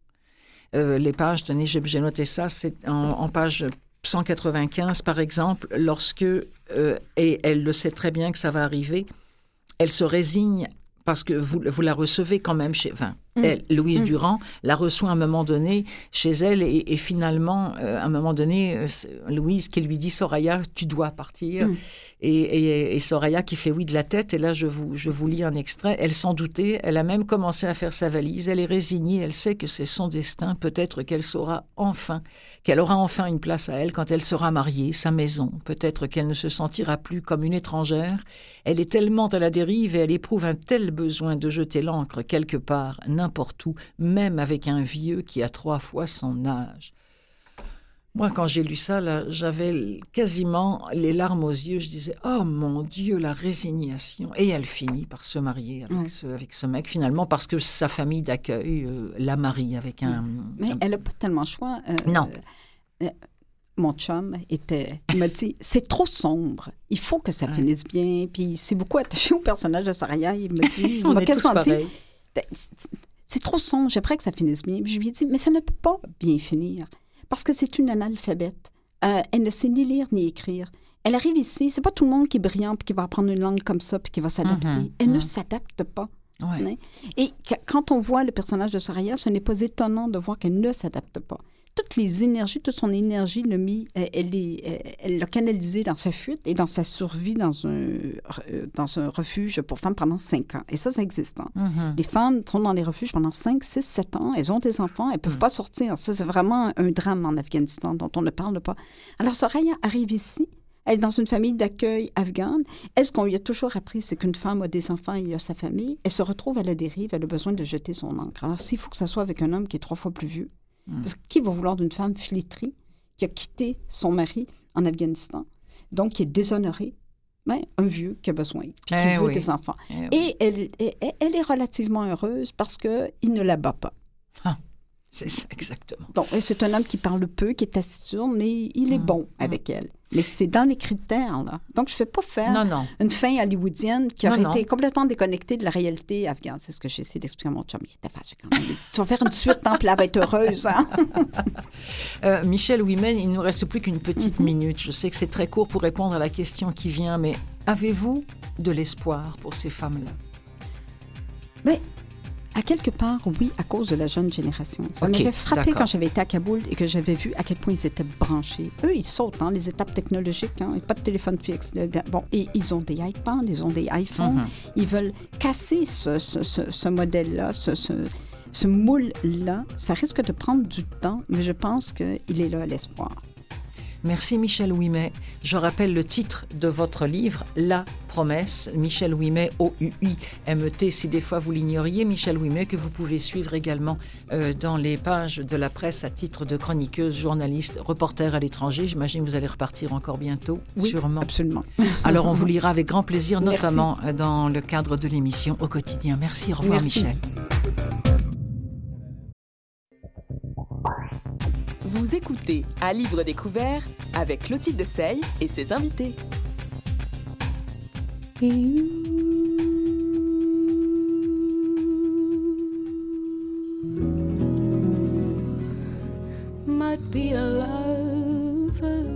Euh, les pages, tenez, j'ai, j'ai noté ça, c'est en, en page cent quatre-vingt-quinze, par exemple, lorsque, euh, et elle le sait très bien que ça va arriver, elle se résigne parce que vous, vous la recevez quand même chez... Enfin, Elle, Louise Mmh. Durand la reçoit à un moment donné chez elle et, et finalement, euh, à un moment donné, euh, Louise qui lui dit « Soraya, tu dois partir mmh. ». Et, et, et Soraya qui fait oui de la tête. Et là, je vous, je vous lis un extrait. Elle s'en doutait. Elle a même commencé à faire sa valise. Elle est résignée. Elle sait que c'est son destin. Peut-être qu'elle saura enfin, qu'elle aura enfin une place à elle quand elle sera mariée, sa maison. Peut-être qu'elle ne se sentira plus comme une étrangère. Elle est tellement à la dérive et elle éprouve un tel besoin de jeter l'ancre quelque part, n'importe où, même avec un vieux qui a trois fois son âge. Moi, quand j'ai lu ça, là, j'avais quasiment les larmes aux yeux. Je disais « Oh mon Dieu, la résignation !» Et elle finit par se marier avec, ouais. ce, avec ce mec, finalement, parce que sa famille d'accueil euh, la marie avec un... Mais un... elle n'a pas tellement le choix. Euh, non. Euh, mon chum était, il m'a dit, c'est trop sombre. Il faut que ça ouais. finisse bien. Puis il s'est beaucoup attaché au personnage de Soraya. Il m'a dit, On il m'a est quasiment tous dit, c'est trop sombre. J'aimerais que ça finisse bien. Puis je lui ai dit, mais ça ne peut pas bien finir. Parce que c'est une analphabète. Euh, elle ne sait ni lire ni écrire. Elle arrive ici, c'est pas tout le monde qui est brillant et qui va apprendre une langue comme ça puis qui va s'adapter. Mm-hmm. Elle mm-hmm. ne s'adapte pas. Ouais. Hein? Et quand on voit le personnage de Soraya, ce n'est pas étonnant de voir qu'elle ne s'adapte pas. Toutes les énergies, toute son énergie, l'a mis, elle, est, elle l'a canalisée dans sa fuite et dans sa survie dans un, dans un refuge pour femmes pendant cinq ans. Et ça, ça existe. Hein. Mm-hmm. Les femmes sont dans les refuges pendant cinq, six, sept ans. Elles ont des enfants. Elles ne peuvent mm. pas sortir. Ça, c'est vraiment un drame en Afghanistan dont on ne parle pas. Alors, Soraya arrive ici. Elle est dans une famille d'accueil afghane. Est-ce qu'on lui a toujours appris, c'est qu'une femme a des enfants et il a sa famille? Elle se retrouve à la dérive. Elle a besoin de jeter son encre. Alors, s'il faut que ça soit avec un homme qui est trois fois plus vieux, parce que qui va vouloir d'une femme flétrie qui a quitté son mari en Afghanistan, donc qui est déshonorée? Ben, un vieux qui a besoin, puis qui eh veut oui. des enfants. Eh et oui. elle, elle, elle est relativement heureuse parce qu'il ne la bat pas. Ah, c'est ça, exactement. Donc, c'est un homme qui parle peu, qui est taciturne, mais il est mmh. bon avec mmh. elle. Mais c'est dans les critères, là. Donc, je ne fais pas faire non, non. une fin hollywoodienne qui aurait non, été non. complètement déconnectée de la réalité afghane. C'est ce que j'ai essayé d'expliquer à mon chum. Il était fâché quand même. Il dit, tu vas faire une suite, tant puis elle va être heureuse. Hein? euh, Michel Ouimet, il ne nous reste plus qu'une petite mm-hmm. minute. Je sais que c'est très court pour répondre à la question qui vient, mais avez-vous de l'espoir pour ces femmes-là? Mais... À quelque part, oui, à cause de la jeune génération. Ça okay, m'avait frappé d'accord. quand j'avais été à Kaboul et que j'avais vu à quel point ils étaient branchés. Eux, ils sautent, hein, les étapes technologiques, hein, pas de téléphone fixe. Bon, et ils ont des iPads, ils ont des iPhones. Mm-hmm. Ils veulent casser ce, ce, ce, ce modèle-là, ce, ce, ce moule-là. Ça risque de prendre du temps, mais je pense qu'il est là l'espoir. Merci Michel Ouimet. Je rappelle le titre de votre livre, La Promesse. Michel Ouimet, O U I M E T, si des fois vous l'ignoriez. Michel Ouimet, que vous pouvez suivre également euh, dans les pages de la presse à titre de chroniqueuse, journaliste, reporter à l'étranger. J'imagine que vous allez repartir encore bientôt, oui, sûrement. Absolument. Alors on vous lira avec grand plaisir, Merci. notamment dans le cadre de l'émission Au quotidien. Merci, au revoir Merci. Michel. Vous écoutez À livre découvert avec Clotilde Sey et ses invités. Might be a lover,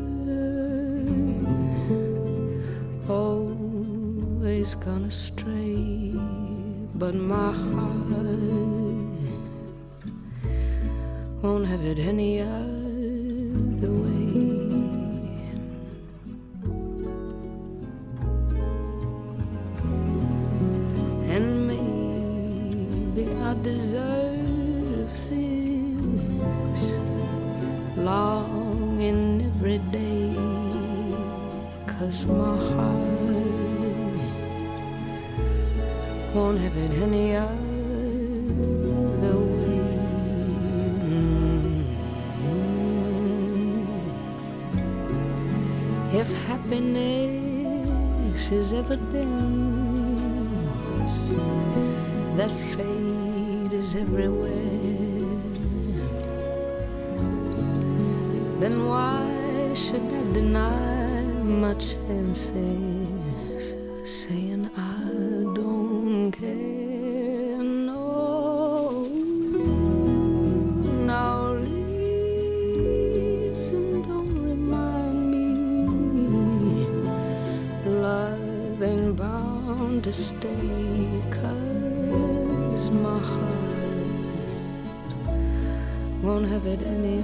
always gone astray, but my heart won't have it any other way. And maybe I deserve this longing every day, 'cause my heart won't have it any other way. If happiness is evidence that fate is everywhere, then why should I deny my chances, saying I don't care? No, no reason don't remind me love ain't bound to stay, 'cause my heart won't have it any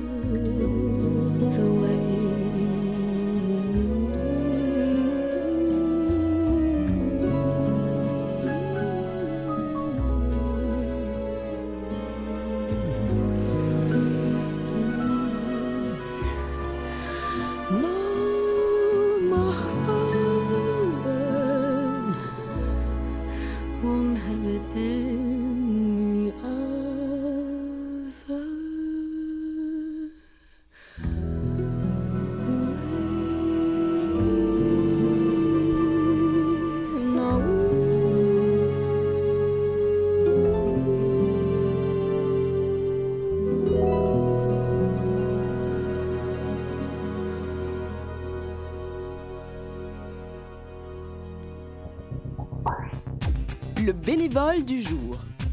other way. Le bénévole du jour.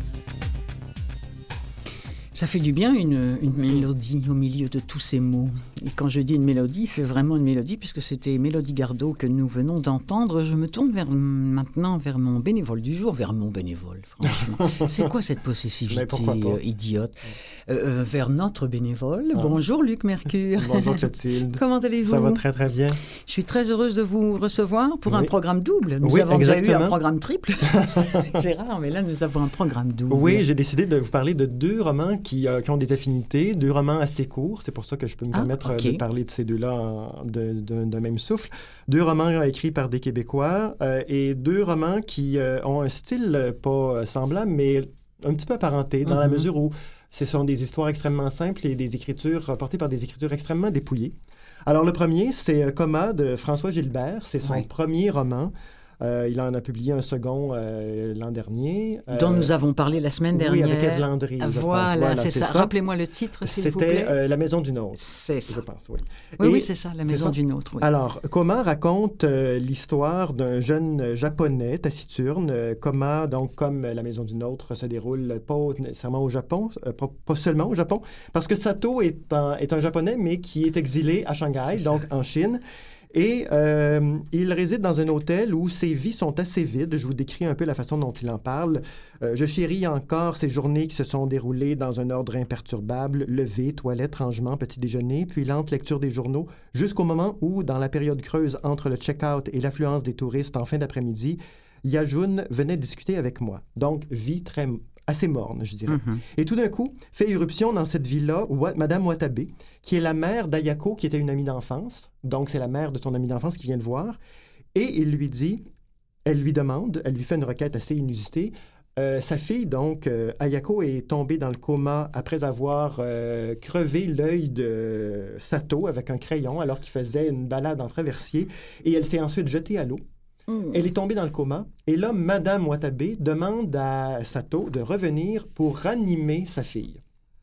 Ça fait du bien une, une mélodie au milieu de tous ces mots. Et quand je dis une mélodie, c'est vraiment une mélodie puisque c'était Mélodie Gardot que nous venons d'entendre. Je me tourne vers, maintenant vers mon bénévole du jour, vers mon bénévole, franchement. C'est quoi cette possessivité euh, idiote euh, Vers notre bénévole. Ah. Bonjour Luc Mercure. Bonjour Clotilde. Comment allez-vous? Ça va très très bien. Je suis très heureuse de vous recevoir pour oui. un programme double. Nous oui, avons exactement. déjà eu un programme triple. Gérard, mais là nous avons un programme double. Oui, j'ai décidé de vous parler de deux romans Qui, euh, qui ont des affinités, deux romans assez courts. C'est pour ça que je peux me ah, permettre okay. de parler de ces deux-là en, de, de, d'un même souffle. Deux romans euh, écrits par des Québécois euh, et deux romans qui euh, ont un style euh, pas semblable, mais un petit peu apparenté, dans mm-hmm. la mesure où ce sont des histoires extrêmement simples et des écritures portées par des écritures extrêmement dépouillées. Alors, le premier, c'est Coma de François Gilbert. C'est son oui. premier roman. Euh, il en a publié un second euh, l'an dernier. Euh, dont nous avons parlé la semaine dernière. Oui, avec Ève Landry, ah, je voilà, pense. Voilà, c'est, c'est ça. ça. Rappelez-moi le titre, s'il vous plaît. C'était euh, La Maison d'une autre. C'est ça. Je pense, oui. Oui, Et, oui, c'est ça, La Maison d'une autre. Oui. Alors, Coma raconte euh, l'histoire d'un jeune Japonais taciturne. Euh, Coma, donc, comme La Maison d'une autre, se déroule pas nécessairement au Japon, euh, pas, pas seulement au Japon, parce que Sato est un, est un Japonais, mais qui est exilé à Shanghai, donc en Chine. Et euh, il réside dans un hôtel où ses vies sont assez vides. Je vous décris un peu la façon dont il en parle. Euh, je chéris encore ces journées qui se sont déroulées dans un ordre imperturbable. Lever, toilette, rangement, petit déjeuner, puis lente lecture des journaux, jusqu'au moment où, dans la période creuse entre le check-out et l'affluence des touristes en fin d'après-midi, Yajun venait discuter avec moi. Donc, vie très... assez morne, je dirais. Mm-hmm. Et tout d'un coup, fait irruption dans cette ville-là, Wa- Madame Watabe, qui est la mère d'Ayako, qui était une amie d'enfance. Donc, c'est la mère de son amie d'enfance qui vient le voir. Et il lui dit, elle lui demande, elle lui fait une requête assez inusitée. Euh, sa fille, donc, euh, Ayako, est tombée dans le coma après avoir euh, crevé l'œil de Sato avec un crayon alors qu'il faisait une balade en traversier. Et elle s'est ensuite jetée à l'eau. Mm. Elle est tombée dans le coma. Et là, Madame Watabe demande à Sato de revenir pour ranimer sa fille.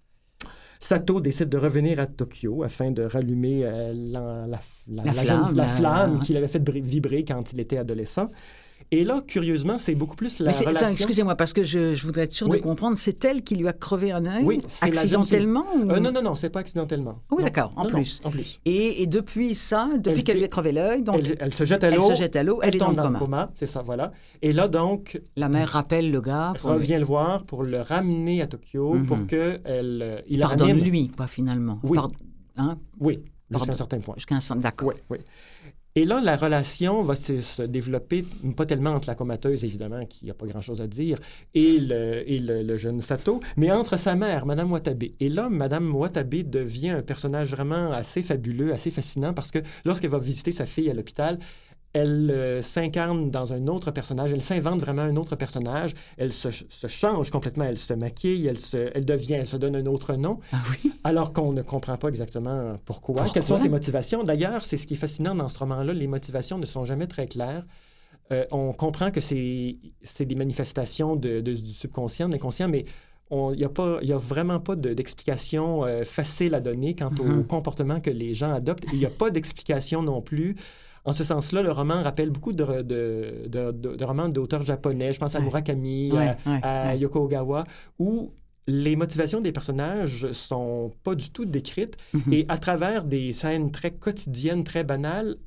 Sato décide de revenir à Tokyo afin de rallumer euh, la, la, la, la, la, flamme, jeune, la flamme la... qu'il avait fait vibrer quand il était adolescent. Et là, curieusement, c'est beaucoup plus la c'est, relation... Attends, excusez-moi, parce que je, je voudrais être sûre oui. de comprendre. C'est elle qui lui a crevé un œil? Oui, c'est accidentellement? ou... euh, non, non, non, c'est pas accidentellement. Oui, non. d'accord, en non, plus. Non, en plus. Et, et depuis ça, depuis elle qu'elle lui a crevé l'œil, donc... Elle, elle se jette à l'eau. Elle se jette à l'eau, elle, elle est tombe dans, dans le le coma. coma. C'est ça, voilà. Et là, donc... La mère rappelle le gars. Revient lui... le voir pour le ramener à Tokyo mm-hmm. pour qu'il il pardonne-lui, quoi, finalement. Oui. Pard... Hein? Oui, jusqu'à un certain point. Jusqu'à un certain... D'accord. Oui, oui. Et là, la relation va se, se développer, pas tellement entre la comateuse, évidemment, qui n'a pas grand-chose à dire, et, le, et le, le jeune Sato, mais entre sa mère, Madame Watabe. Et là, Madame Watabe devient un personnage vraiment assez fabuleux, assez fascinant, parce que lorsqu'elle va visiter sa fille à l'hôpital, elle euh, s'incarne dans un autre personnage, elle s'invente vraiment un autre personnage, elle se, se change complètement, elle se maquille, elle, se, elle devient, elle se donne un autre nom, ah oui? alors qu'on ne comprend pas exactement pourquoi, pourquoi, quelles sont ses motivations. D'ailleurs, c'est ce qui est fascinant dans ce roman-là, les motivations ne sont jamais très claires. Euh, on comprend que c'est, c'est des manifestations de, de, du subconscient, de l'inconscient, mais il n'y a, a vraiment pas de, d'explication euh, facile à donner quant mm-hmm. au comportement que les gens adoptent. Il n'y a pas d'explication non plus. En ce sens-là, le roman rappelle beaucoup de, de, de, de, de romans d'auteurs japonais. Je pense à ouais. Murakami, ouais, à, ouais, à ouais. Yoko Ogawa, où les motivations des personnages sont pas du tout décrites. Mm-hmm. Et à travers des scènes très quotidiennes, très banales,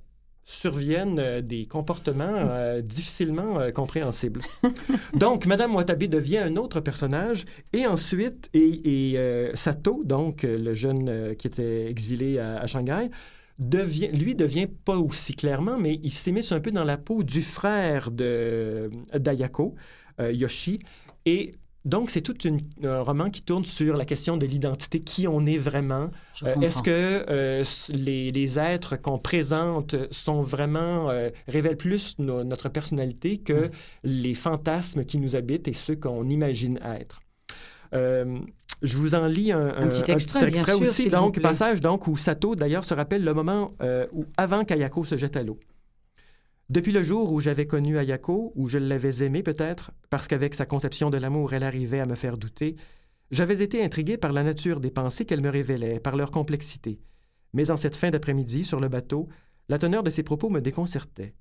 surviennent euh, des comportements euh, difficilement euh, compréhensibles. Donc, Madame Watabe devient un autre personnage, et ensuite, et, et euh, Sato, donc le jeune euh, qui était exilé à, à Shanghai, devient, lui devient pas aussi clairement, mais il s'immisce un peu dans la peau du frère de d'Ayako, euh, Yoshi, et donc, c'est tout une, un roman qui tourne sur la question de l'identité, qui on est vraiment. Euh, est-ce que euh, les, les êtres qu'on présente sont vraiment euh, révèlent plus no, notre personnalité que mmh. les fantasmes qui nous habitent et ceux qu'on imagine être. Euh, je vous en lis un, un, un petit extrait, un petit extrait bien aussi. Sûr, donc, passage donc, où Sato, d'ailleurs, se rappelle le moment euh, où, avant qu'Ayako se jette à l'eau. Depuis le jour où j'avais connu Ayako, où je l'avais aimée peut-être, parce qu'avec sa conception de l'amour, elle arrivait à me faire douter, j'avais été intrigué par la nature des pensées qu'elle me révélait, par leur complexité. Mais en cette fin d'après-midi, sur le bateau, la teneur de ses propos me déconcertait.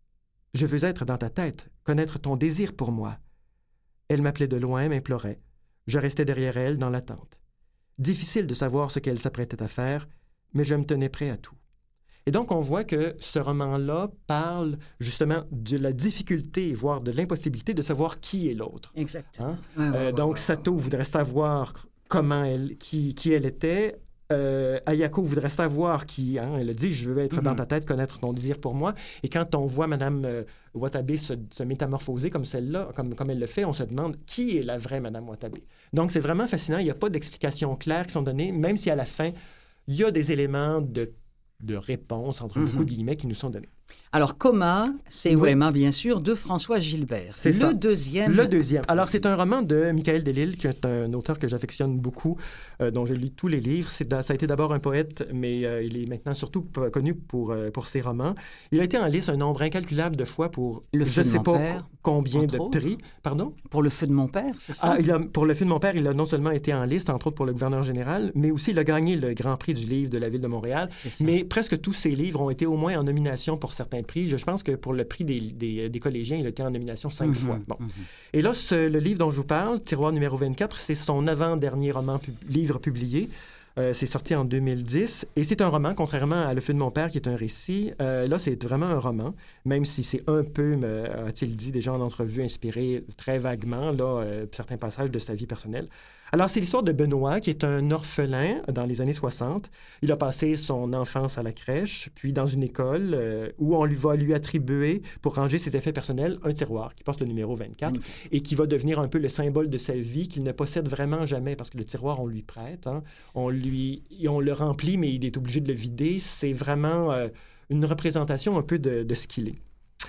« Je veux être dans ta tête, connaître ton désir pour moi. » Elle m'appelait de loin, m'implorait. Je restais derrière elle, dans l'attente. Difficile de savoir ce qu'elle s'apprêtait à faire, mais je me tenais prêt à tout. Et donc, on voit que ce roman-là parle justement de la difficulté, voire de l'impossibilité de savoir qui est l'autre. Exactement. Hein? Ouais, ouais, euh, ouais, donc, ouais, Sato ouais. voudrait savoir comment elle, qui, qui elle était. Euh, Ayako voudrait savoir qui, hein, elle a dit « Je veux être mm-hmm. dans ta tête, connaître ton désir pour moi ». Et quand on voit Mme euh, Watabe se, se métamorphoser comme celle-là, comme, comme elle le fait, on se demande qui est la vraie Mme Watabe. Donc, c'est vraiment fascinant. Il n'y a pas d'explications claires qui sont données, même si à la fin, il y a des éléments de de réponses, entre mm-hmm. beaucoup de guillemets, qui nous sont donnés. Alors, Coma, c'est oui. Wema, bien sûr, de François Gilbert. C'est le ça. deuxième. Le deuxième. Alors, c'est un roman de Michael Delisle, qui est un auteur que j'affectionne beaucoup, euh, dont j'ai lu tous les livres. C'est, ça a été d'abord un poète, mais euh, il est maintenant surtout p- connu pour, euh, pour ses romans. Il a été en lice un nombre incalculable de fois pour le je ne sais pas père, combien de autres. prix. Pardon? Pour Le Feu de mon père, c'est ça? Ah, il a, pour Le Feu de mon père, il a non seulement été en liste, entre autres pour le gouverneur général, mais aussi il a gagné le Grand Prix du livre de la Ville de Montréal. Mais presque tous ses livres ont été au moins en nomination pour certains prix. Je, je pense que pour le prix des, des, des collégiens, il a été en nomination cinq mm-hmm, fois. Bon. Mm-hmm. Et là, ce, le livre dont je vous parle, Tiroir numéro vingt-quatre, c'est son avant-dernier roman, pu- livre publié. Euh, c'est sorti en deux mille dix. Et c'est un roman, contrairement à Le Feu de mon père, qui est un récit. Euh, là, c'est vraiment un roman, même si c'est un peu, me, a-t-il dit déjà en entrevue, inspiré très vaguement, là, euh, certains passages de sa vie personnelle. Alors, c'est l'histoire de Benoît, qui est un orphelin dans les années soixante. Il a passé son enfance à la crèche, puis dans une école euh, où on lui va lui attribuer, pour ranger ses effets personnels, un tiroir qui porte le numéro vingt-quatre mmh. et qui va devenir un peu le symbole de sa vie qu'il ne possède vraiment jamais, parce que le tiroir, on lui prête, hein, on, lui, on le remplit, mais il est obligé de le vider. C'est vraiment euh, une représentation un peu de, de ce qu'il est.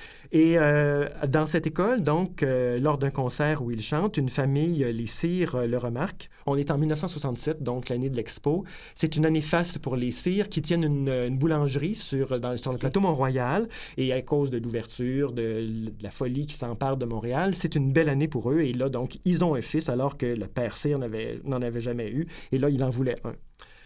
Et euh, dans cette école, donc, euh, lors d'un concert où il chante, une famille, les Cyr, euh, le remarque. On est en dix-neuf cent soixante-sept, donc l'année de l'Expo. C'est une année faste pour les Cyr qui tiennent une, une boulangerie sur, dans, sur le plateau Mont-Royal. Et à cause de l'ouverture, de, de la folie qui s'empare de Montréal, c'est une belle année pour eux. Et là, donc, ils ont un fils alors que le père Cyr n'avait, n'en avait jamais eu. Et là, il en voulait un.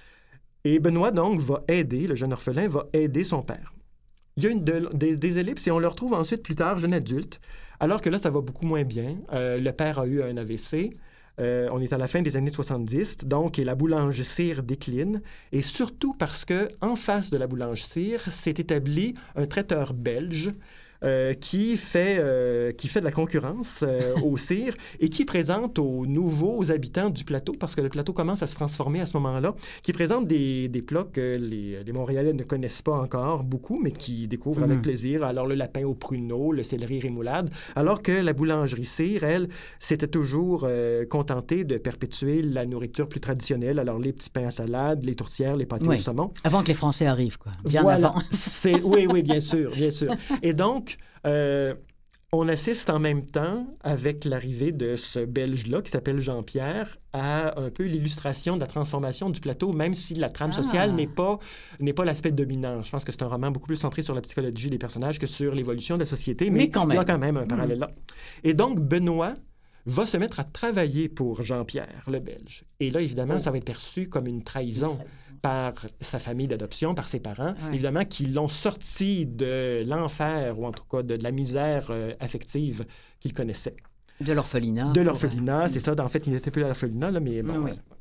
Et Benoît, donc, va aider, le jeune orphelin, va aider son père. Il y a une de, des, des ellipses et on le retrouve ensuite plus tard, jeune adulte, alors que là, ça va beaucoup moins bien. Euh, le père a eu un A V C. Euh, on est à la fin des années soixante-dix, donc, et la boulange Cyr décline. Et surtout parce que en face de la boulange Cyr s'est établi un traiteur belge Euh, qui, fait, euh, qui fait de la concurrence euh, au Cyr et qui présente aux nouveaux habitants du plateau, parce que le plateau commence à se transformer à ce moment-là, qui présente des, des plats que les, les Montréalais ne connaissent pas encore beaucoup, mais qui découvrent mmh. avec plaisir. Alors, le lapin au pruneau, le céleri rémoulade, alors que la boulangerie Cyr, elle, s'était toujours euh, contentée de perpétuer la nourriture plus traditionnelle. Alors, les petits pains à salade, les tourtières, les pâtés oui. au saumon. Avant que les Français arrivent, quoi. Bien voilà. avant. C'est, oui, oui, bien sûr, bien sûr. Et donc, Euh, on assiste en même temps, avec l'arrivée de ce Belge-là, qui s'appelle Jean-Pierre, à un peu l'illustration de la transformation du plateau, même si la trame ah. sociale n'est pas, n'est pas l'aspect dominant. Je pense que c'est un roman beaucoup plus centré sur la psychologie des personnages que sur l'évolution de la société, mais, mais quand il y a quand même un parallèle là. Mmh. Et donc, Benoît va se mettre à travailler pour Jean-Pierre, le Belge. Et là, évidemment, oh. ça va être perçu comme une trahison par sa famille d'adoption, par ses parents, ouais. évidemment, qui l'ont sorti de l'enfer, ou en tout cas de, de la misère euh, affective qu'il connaissait. De l'orphelinat. De l'orphelinat, ouais. c'est ça. En fait, il n'était plus à l'orphelinat, là, mais bon. Oui.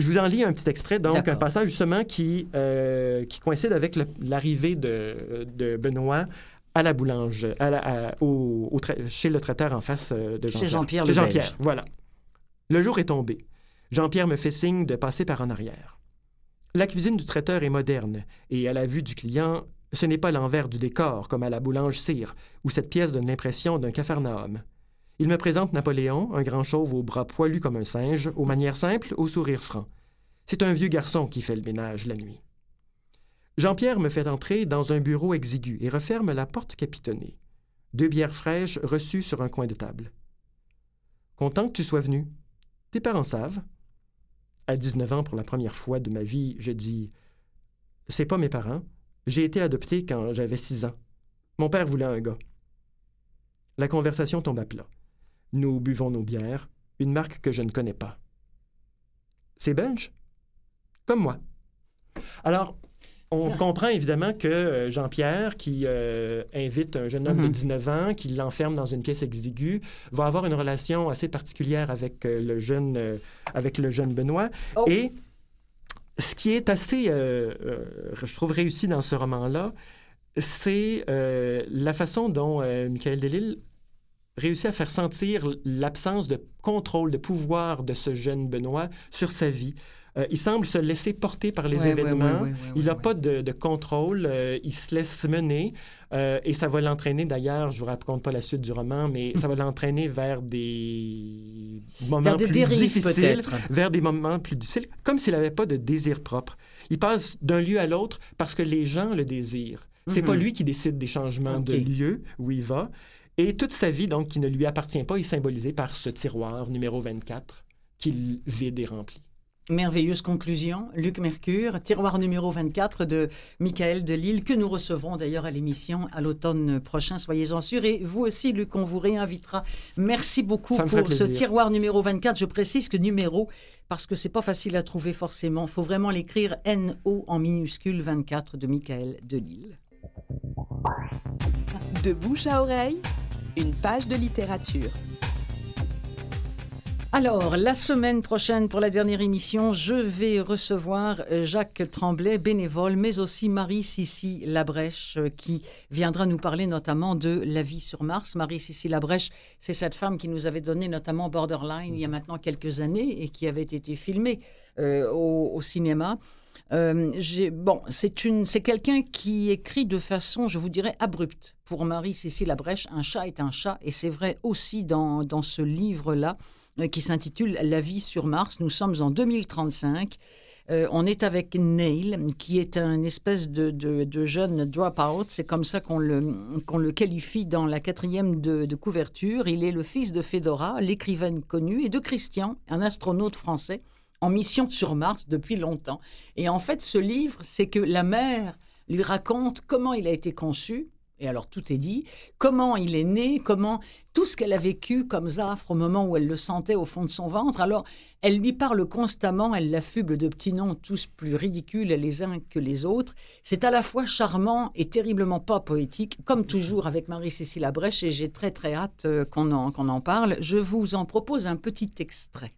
Je vous en lis un petit extrait, donc D'accord. un passage justement qui, euh, qui coïncide avec le, l'arrivée de, de Benoît à la boulange, à la, à, au, au tra- chez le traiteur en face de Jean-Pierre. Chez Jean-Pierre Chez le Jean-Pierre, Belge. voilà. Le jour est tombé. Jean-Pierre me fait signe de passer par en arrière. La cuisine du traiteur est moderne, et à la vue du client, ce n'est pas l'envers du décor, comme à la boulange Cire, où cette pièce donne l'impression d'un capharnaüm. Il me présente Napoléon, un grand chauve aux bras poilus comme un singe, aux manières simples, au sourire franc. C'est un vieux garçon qui fait le ménage la nuit. Jean-Pierre me fait entrer dans un bureau exigu et referme la porte capitonnée. Deux bières fraîches reçues sur un coin de table. « Content que tu sois venu. Tes parents savent. » À dix-neuf ans, pour la première fois de ma vie, je dis « C'est pas mes parents. J'ai été adopté quand j'avais six ans. Mon père voulait un gars. » La conversation tombe à plat. Nous buvons nos bières, une marque que je ne connais pas. « C'est belge? » « Comme moi. » Alors, on comprend évidemment que Jean-Pierre, qui euh, invite un jeune homme mm-hmm. de dix-neuf ans, qui l'enferme dans une pièce exiguë, va avoir une relation assez particulière avec, euh, le, jeune, euh, avec le jeune Benoît. Oh. Et ce qui est assez, euh, euh, je trouve, réussi dans ce roman-là, c'est euh, la façon dont euh, Michael Delisle réussit à faire sentir l'absence de contrôle, de pouvoir de ce jeune Benoît sur sa vie. Euh, il semble se laisser porter par les ouais, événements. Ouais, ouais, ouais, ouais, il n'a ouais. pas de, de contrôle. Euh, il se laisse mener. Euh, et ça va l'entraîner, d'ailleurs, je ne vous raconte pas la suite du roman, mais ça va l'entraîner vers des moments vers des plus dérives, difficiles. Peut-être. Vers des moments plus difficiles, comme s'il n'avait pas de désir propre. Il passe d'un lieu à l'autre parce que les gens le désirent. Ce n'est mm-hmm. pas lui qui décide des changements okay. de lieu où il va. Et toute sa vie, donc, qui ne lui appartient pas, est symbolisée par ce tiroir numéro vingt-quatre qu'il vide et remplit. Merveilleuse conclusion. Luc Mercure, tiroir numéro vingt-quatre de Michael Delisle, que nous recevrons d'ailleurs à l'émission à l'automne prochain, soyez-en sûrs. Et vous aussi, Luc, on vous réinvitera. Merci beaucoup pour ce tiroir numéro vingt-quatre. Je précise que numéro, parce que c'est pas facile à trouver forcément. Il faut vraiment l'écrire N O en minuscule vingt-quatre de Michael Delisle. De bouche à oreille, une page de littérature. Alors, la semaine prochaine, pour la dernière émission, je vais recevoir Jacques Tremblay, bénévole, mais aussi Marie-Cissy Labrèche, qui viendra nous parler notamment de La vie sur Mars. Marie-Cissy Labrèche, c'est cette femme qui nous avait donné notamment Borderline il y a maintenant quelques années et qui avait été filmée euh, au, au cinéma. Euh, j'ai, bon, c'est, une, c'est quelqu'un qui écrit de façon, je vous dirais, abrupte. Pour Marie-Cissy Labrèche, un chat est un chat, et c'est vrai aussi dans, dans ce livre-là, euh, qui s'intitule « La vie sur Mars ». Nous sommes en deux mille trente-cinq. Euh, on est avec Neil, qui est un espèce de, de, de jeune drop-out. C'est comme ça qu'on le, qu'on le qualifie dans la quatrième de, de couverture. Il est le fils de Fedora, l'écrivaine connue, et de Christian, un astronaute français, en mission sur Mars depuis longtemps. Et en fait, ce livre, c'est que la mère lui raconte comment il a été conçu, et alors tout est dit, comment il est né, comment tout ce qu'elle a vécu comme Zafre au moment où elle le sentait au fond de son ventre. Alors, elle lui parle constamment, elle l'affuble de petits noms tous plus ridicules les uns que les autres. C'est à la fois charmant et terriblement pas poétique, comme toujours avec Marie-Cissy Labrèche, et j'ai très très hâte qu'on en, qu'on en parle. Je vous en propose un petit extrait.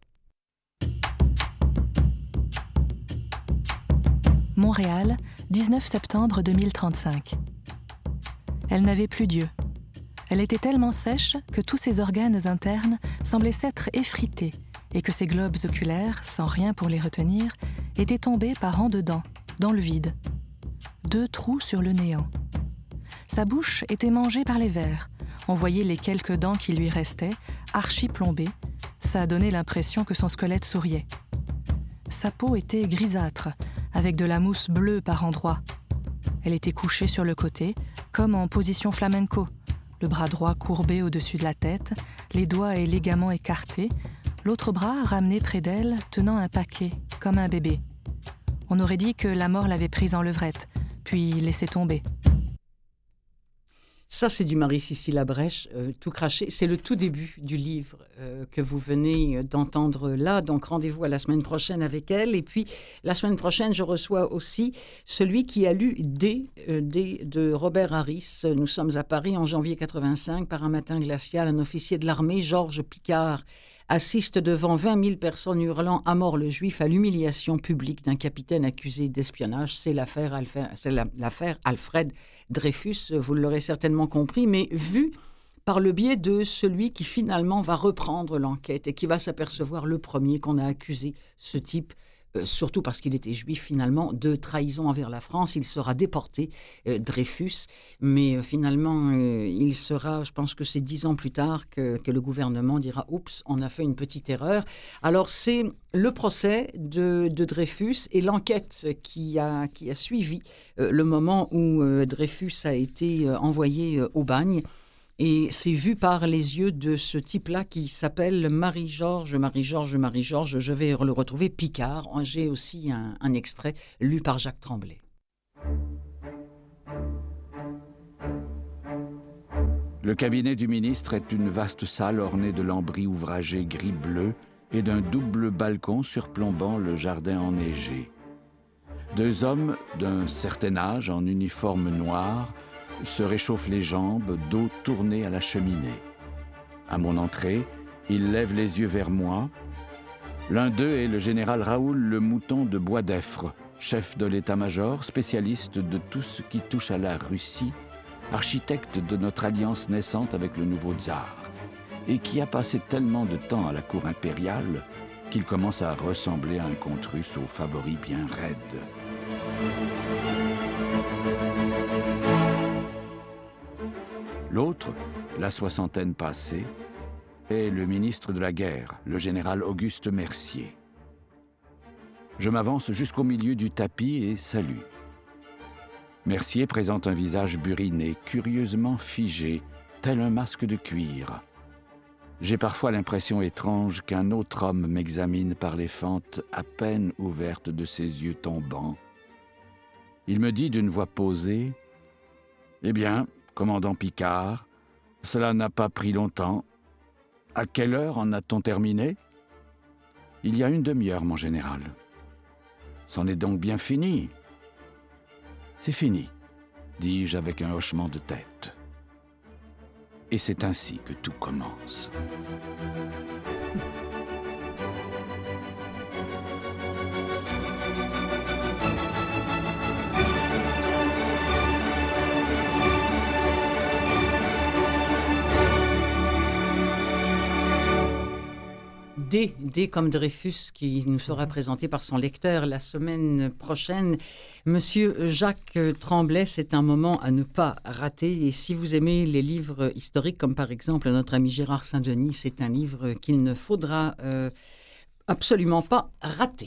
Montréal, dix-neuf septembre deux mille trente-cinq. Elle n'avait plus d'yeux. Elle était tellement sèche que tous ses organes internes semblaient s'être effrités et que ses globes oculaires, sans rien pour les retenir, étaient tombés par en dedans, dans le vide. Deux trous sur le néant. Sa bouche était mangée par les vers. On voyait les quelques dents qui lui restaient, archi-plombées. Ça donnait l'impression que son squelette souriait. Sa peau était grisâtre, avec de la mousse bleue par endroits. Elle était couchée sur le côté, comme en position flamenco, le bras droit courbé au-dessus de la tête, les doigts élégamment écartés, l'autre bras ramené près d'elle, tenant un paquet, comme un bébé. On aurait dit que la mort l'avait prise en levrette, puis laissé tomber. Ça, c'est du Marie-Cissy Labrèche, euh, tout craché. C'est le tout début du livre euh, que vous venez d'entendre là. Donc, rendez-vous à la semaine prochaine avec elle. Et puis, la semaine prochaine, je reçois aussi celui qui a lu D, euh, D de Robert Harris. Nous sommes à Paris en janvier quatre-vingt-cinq. Par un matin glacial, un officier de l'armée, Georges Picard, assiste devant vingt mille personnes hurlant « à mort le juif » à l'humiliation publique d'un capitaine accusé d'espionnage. C'est l'affaire, Alfred, c'est la, l'affaire Alfred Dreyfus, vous l'aurez certainement compris, mais vu par le biais de celui qui finalement va reprendre l'enquête et qui va s'apercevoir le premier qu'on a accusé, ce type, euh, surtout parce qu'il était juif finalement, de trahison envers la France. Il sera déporté, euh, Dreyfus, mais euh, finalement, euh, il sera, je pense que c'est dix ans plus tard que, que le gouvernement dira « Oups, on a fait une petite erreur ». Alors c'est le procès de, de Dreyfus et l'enquête qui a, qui a suivi euh, le moment où euh, Dreyfus a été euh, envoyé euh, au bagne. Et c'est vu par les yeux de ce type-là qui s'appelle Marie-Georges, Marie-Georges, Marie-Georges, je vais le retrouver, Picard. J'ai aussi un, un extrait lu par Jacques Tremblay. Le cabinet du ministre est une vaste salle ornée de lambris ouvragés gris-bleu et d'un double balcon surplombant le jardin enneigé. Deux hommes d'un certain âge en uniforme noir se réchauffe les jambes, dos tourné à la cheminée. À mon entrée, ils lèvent les yeux vers moi. L'un d'eux est le général Raoul Le Mouton de Boisdeffre, chef de l'état-major, spécialiste de tout ce qui touche à la Russie, architecte de notre alliance naissante avec le nouveau tsar, et qui a passé tellement de temps à la cour impériale qu'il commence à ressembler à un comte russe aux favoris bien raides. L'autre, la soixantaine passée, est le ministre de la Guerre, le général Auguste Mercier. Je m'avance jusqu'au milieu du tapis et salue. Mercier présente un visage buriné, curieusement figé, tel un masque de cuir. J'ai parfois l'impression étrange qu'un autre homme m'examine par les fentes à peine ouvertes de ses yeux tombants. Il me dit d'une voix posée, « Eh bien, commandant Picard, cela n'a pas pris longtemps. À quelle heure en a-t-on terminé ? Il y a une demi-heure, mon général. C'en est donc bien fini. C'est fini, dis-je avec un hochement de tête. Et c'est ainsi que tout commence. D, D comme Dreyfus, qui nous sera présenté par son lecteur la semaine prochaine. Monsieur Jacques Tremblay, c'est un moment à ne pas rater. Et si vous aimez les livres historiques, comme par exemple notre ami Gérard Saint-Denis, c'est un livre qu'il ne faudra euh, absolument pas rater.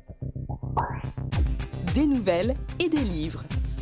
Des nouvelles et des livres.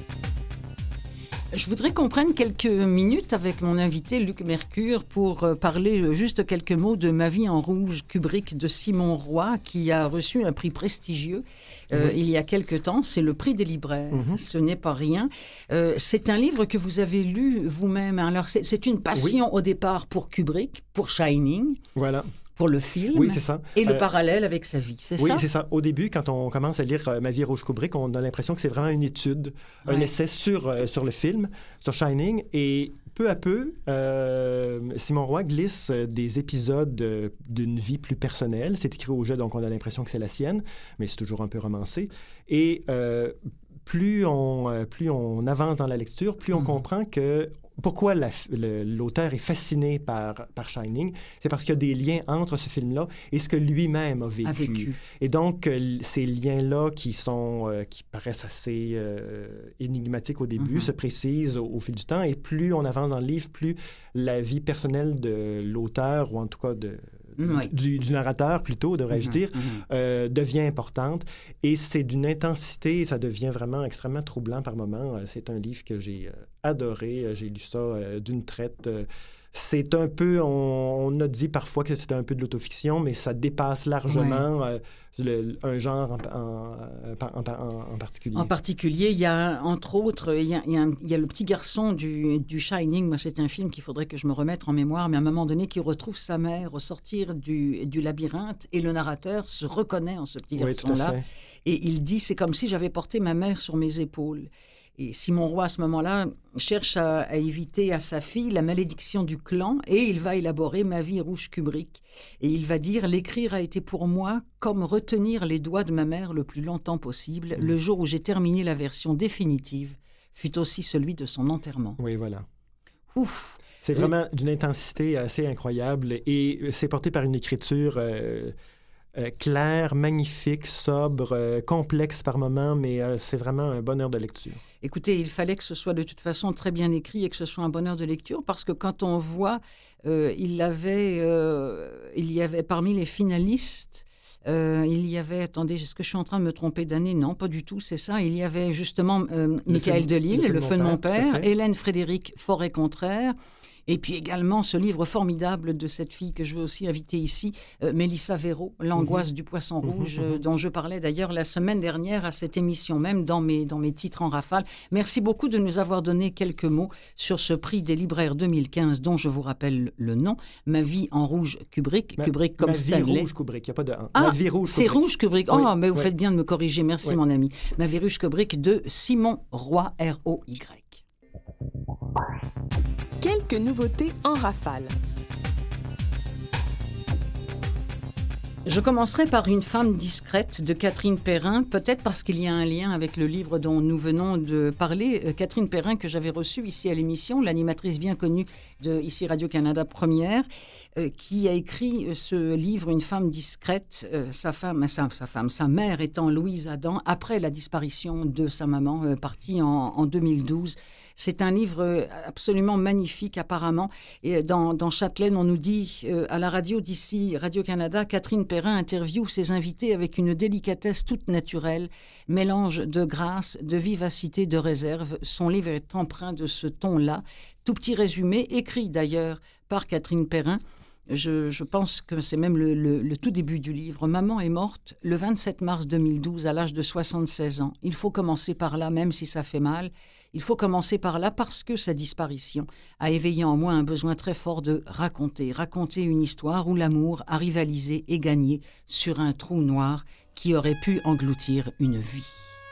Je voudrais qu'on prenne quelques minutes avec mon invité Luc Mercure pour parler juste quelques mots de Ma vie en rouge, Kubrick de Simon Roy, qui a reçu un prix prestigieux euh, oui. il y a quelque temps. C'est le prix des libraires. Mm-hmm. Ce n'est pas rien. Euh, c'est un livre que vous avez lu vous-même. Alors, c'est, c'est une passion oui. au départ pour Kubrick, pour Shining. Voilà. Pour le film, oui, c'est ça. et le euh, parallèle avec sa vie, c'est oui, ça? Oui, c'est ça. Au début, quand on commence à lire euh, Ma vie rouge Kubrick, on a l'impression que c'est vraiment une étude, ouais. un essai sur, euh, sur le film, sur Shining, et peu à peu, euh, Simon Roy glisse des épisodes euh, d'une vie plus personnelle. C'est écrit au jeu, donc on a l'impression que c'est la sienne, mais c'est toujours un peu romancé. Et euh, plus, on, euh, plus on avance dans la lecture, plus on mmh. comprend que pourquoi la, le, l'auteur est fasciné par, par Shining, c'est parce qu'il y a des liens entre ce film-là et ce que lui-même a vécu. A vécu. Et donc, euh, ces liens-là qui sont, euh, qui paraissent assez euh, énigmatiques au début, mm-hmm. se précisent au, au fil du temps. Et plus on avance dans le livre, plus la vie personnelle de l'auteur, ou en tout cas de, oui. du, du narrateur plutôt, devrais-je mm-hmm. dire, mm-hmm. Euh, devient importante. Et c'est d'une intensité, ça devient vraiment extrêmement troublant par moments. C'est un livre que j'ai euh, adoré. J'ai lu ça euh, d'une traite. Euh, c'est un peu, on, on a dit parfois que c'était un peu de l'autofiction, mais ça dépasse largement ouais. euh, le, un genre en, en, en, en particulier. En particulier, il y a, entre autres, il y a, il y a, un, il y a le petit garçon du, du Shining. Moi, c'est un film qu'il faudrait que je me remette en mémoire, mais à un moment donné, qui retrouve sa mère au sortir du, du labyrinthe, et le narrateur se reconnaît en ce petit garçon-là. Oui, et il dit, c'est comme si j'avais porté ma mère sur mes épaules. Et Simon Roy, à ce moment-là, cherche à, à éviter à sa fille la malédiction du clan et il va élaborer Ma vie rouge Kubrick. Et il va dire « L'écrire a été pour moi comme retenir les doigts de ma mère le plus longtemps possible. Le jour où j'ai terminé la version définitive fut aussi celui de son enterrement. » Oui, voilà. Ouf! C'est vraiment d'une intensité assez incroyable et c'est porté par une écriture euh, euh, claire, magnifique, sobre, euh, complexe par moments, mais euh, c'est vraiment un bonheur de lecture. Écoutez, il fallait que ce soit de toute façon très bien écrit et que ce soit un bonheur de lecture parce que quand on voit, euh, il, avait, euh, il y avait parmi les finalistes, euh, il y avait, attendez, est-ce que je suis en train de me tromper d'année? Non, pas du tout, c'est ça. Il y avait justement euh, Michael Delisle, Le feu de mon père, Hélène Frédéric, Forêt-Contraire. Et puis également ce livre formidable de cette fille que je veux aussi inviter ici, euh, Mélissa Véro, L'angoisse mmh. du poisson rouge, mmh, mmh. Euh, dont je parlais d'ailleurs la semaine dernière à cette émission même dans mes, dans mes titres en rafale. Merci beaucoup de nous avoir donné quelques mots sur ce prix des libraires deux mille quinze, dont je vous rappelle le nom, Ma vie en rouge Kubrick, ma, Kubrick comme ma Stanley. Ma vie rouge Kubrick, il n'y a pas de un. Ah, Ma vie rouge c'est Kubrick. rouge Kubrick. Oh, oui, mais vous oui. faites bien de me corriger, merci oui. mon ami. Ma vie rouge Kubrick de Simon Roy, R O Y. Quelques nouveautés en rafale. Je commencerai par Une femme discrète de Catherine Perrin, peut-être parce qu'il y a un lien avec le livre dont nous venons de parler. Euh, Catherine Perrin, que j'avais reçue ici à l'émission, l'animatrice bien connue de ici Radio-Canada Première, euh, qui a écrit ce livre Une femme discrète, euh, sa femme, sa, sa femme, sa mère étant Louise Adam, après la disparition de sa maman, euh, partie en, en deux mille douze. C'est un livre absolument magnifique, apparemment. Et dans, dans Châtelaine, on nous dit, euh, à la radio d'ici, Radio-Canada, Catherine Perrin interviewe ses invités avec une délicatesse toute naturelle, mélange de grâce, de vivacité, de réserve. Son livre est empreint de ce ton-là. Tout petit résumé, écrit d'ailleurs par Catherine Perrin. Je, je pense que c'est même le, le, le tout début du livre. Maman est morte le vingt-sept mars deux mille douze à l'âge de soixante-seize ans. Il faut commencer par là, même si ça fait mal. Il faut commencer par là parce que sa disparition a éveillé en moi un besoin très fort de raconter, raconter une histoire où l'amour a rivalisé et gagné sur un trou noir qui aurait pu engloutir une vie.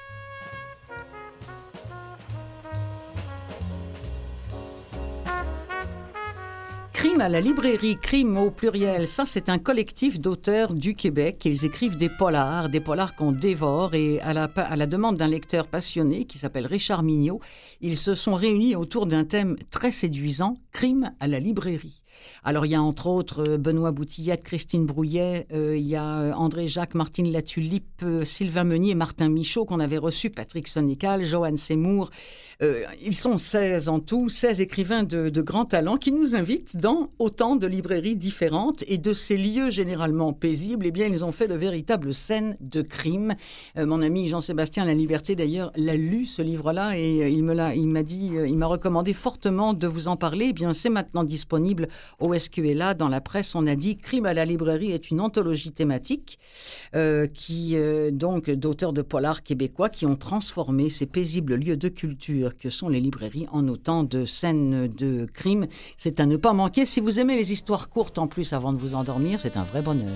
Crime à la librairie, Crime au pluriel, ça c'est un collectif d'auteurs du Québec. Ils écrivent des polars, des polars qu'on dévore et à la, à la demande d'un lecteur passionné qui s'appelle Richard Mignot, ils se sont réunis autour d'un thème très séduisant, Crime à la librairie. Alors il y a entre autres Benoît Boutillette, Christine Brouillet, euh, il y a André Jacques, Martine Latulippe, euh, Sylvain Meunier, Martin Michaud qu'on avait reçu, Patrick Sénécal, Joanne Seymour. Euh, ils sont seize en tout, seize écrivains de, de grand talent qui nous invitent dans autant de librairies différentes et de ces lieux généralement paisibles, eh bien ils ont fait de véritables scènes de crime. Euh, mon ami Jean-Sébastien La Liberté d'ailleurs l'a lu ce livre-là et euh, il me l'a, il m'a dit, euh, il m'a recommandé fortement de vous en parler. Eh bien c'est maintenant disponible au S Q L A, dans la presse, on a dit « Crime à la librairie » est une anthologie thématique euh, qui, euh, donc, d'auteurs de polars québécois qui ont transformé ces paisibles lieux de culture que sont les librairies en autant de scènes de crime. C'est à ne pas manquer. Si vous aimez les histoires courtes en plus avant de vous endormir, c'est un vrai bonheur.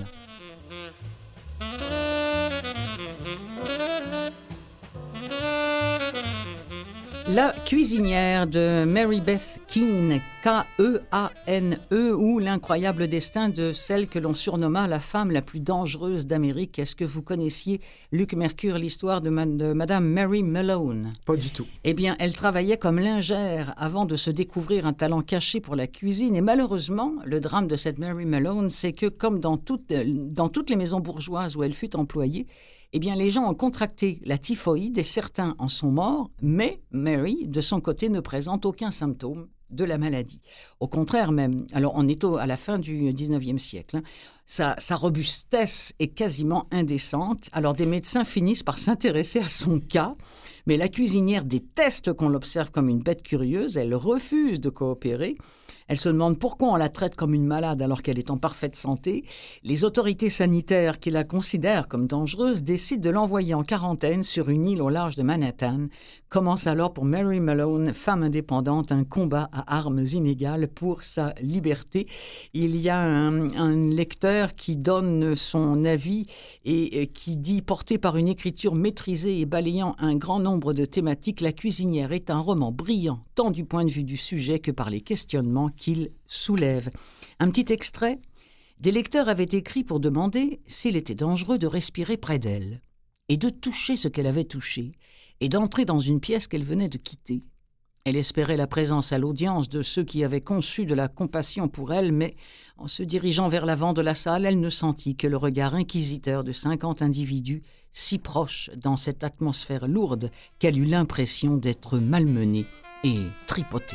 La cuisinière de Mary Beth Keane, K E A N E, ou L'incroyable destin de celle que l'on surnomma la femme la plus dangereuse d'Amérique. Est-ce que vous connaissiez, Luc Mercure, l'histoire de, ma- de Madame Mary Malone? Pas du tout. Eh bien, elle travaillait comme lingère avant de se découvrir un talent caché pour la cuisine. Et malheureusement, le drame de cette Mary Malone, c'est que comme dans, toute, dans toutes les maisons bourgeoises où elle fut employée, eh bien, les gens ont contracté la typhoïde et certains en sont morts, mais Mary, de son côté, ne présente aucun symptôme de la maladie. Au contraire même, alors on est au, à la fin du dix-neuvième siècle, hein, sa, sa robustesse est quasiment indécente. Alors des médecins finissent par s'intéresser à son cas, mais la cuisinière déteste qu'on l'observe comme une bête curieuse, elle refuse de coopérer. Elle se demande pourquoi on la traite comme une malade alors qu'elle est en parfaite santé. Les autorités sanitaires qui la considèrent comme dangereuse décident de l'envoyer en quarantaine sur une île au large de Manhattan. Commence alors pour Mary Malone, femme indépendante, un combat à armes inégales pour sa liberté. Il y a un, un lecteur qui donne son avis et, et qui dit, porté par une écriture maîtrisée et balayant un grand nombre de thématiques, La cuisinière est un roman brillant, tant du point de vue du sujet que par les questionnements qu'il soulève. Un petit extrait. Des lecteurs avaient écrit pour demander s'il était dangereux de respirer près d'elle et de toucher ce qu'elle avait touché et d'entrer dans une pièce qu'elle venait de quitter. Elle espérait la présence à l'audience de ceux qui avaient conçu de la compassion pour elle, mais en se dirigeant vers l'avant de la salle, elle ne sentit que le regard inquisiteur de cinquante individus, si proches dans cette atmosphère lourde qu'elle eut l'impression d'être malmenée et tripotée.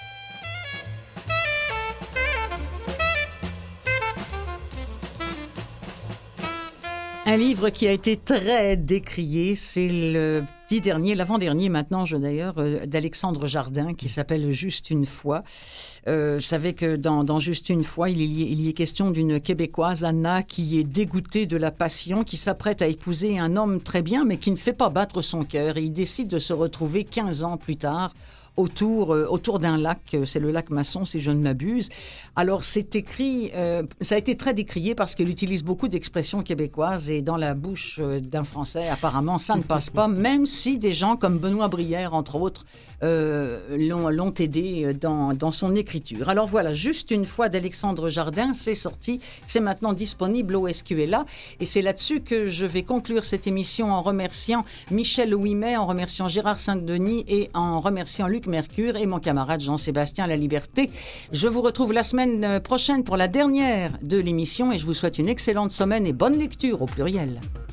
Un livre qui a été très décrié, c'est le petit dernier, l'avant-dernier maintenant, je d'ailleurs, euh, d'Alexandre Jardin, qui s'appelle « Juste une fois ». Euh, je savais que dans, dans « Juste une fois », il y, il y est question d'une Québécoise, Anna, qui est dégoûtée de la passion, qui s'apprête à épouser un homme très bien, mais qui ne fait pas battre son cœur. Et il décide de se retrouver quinze ans plus tard autour, euh, autour d'un lac, c'est le lac Masson si je ne m'abuse. Alors c'est écrit, euh, ça a été très décrié parce qu'il utilise beaucoup d'expressions québécoises et dans la bouche euh, d'un Français, apparemment, ça ne passe pas, même si des gens comme Benoît Brière, entre autres, euh, l'ont, l'ont aidé dans, dans son écriture. Alors voilà, Juste une fois d'Alexandre Jardin, c'est sorti, c'est maintenant disponible au S Q L A et c'est là-dessus que je vais conclure cette émission en remerciant Michel Ouimet, en remerciant Gérard Saint-Denis et en remerciant Luc Mercure et mon camarade Jean-Sébastien Laliberté. Je vous retrouve la semaine prochaine pour la dernière de l'émission et je vous souhaite une excellente semaine et bonne lecture au pluriel.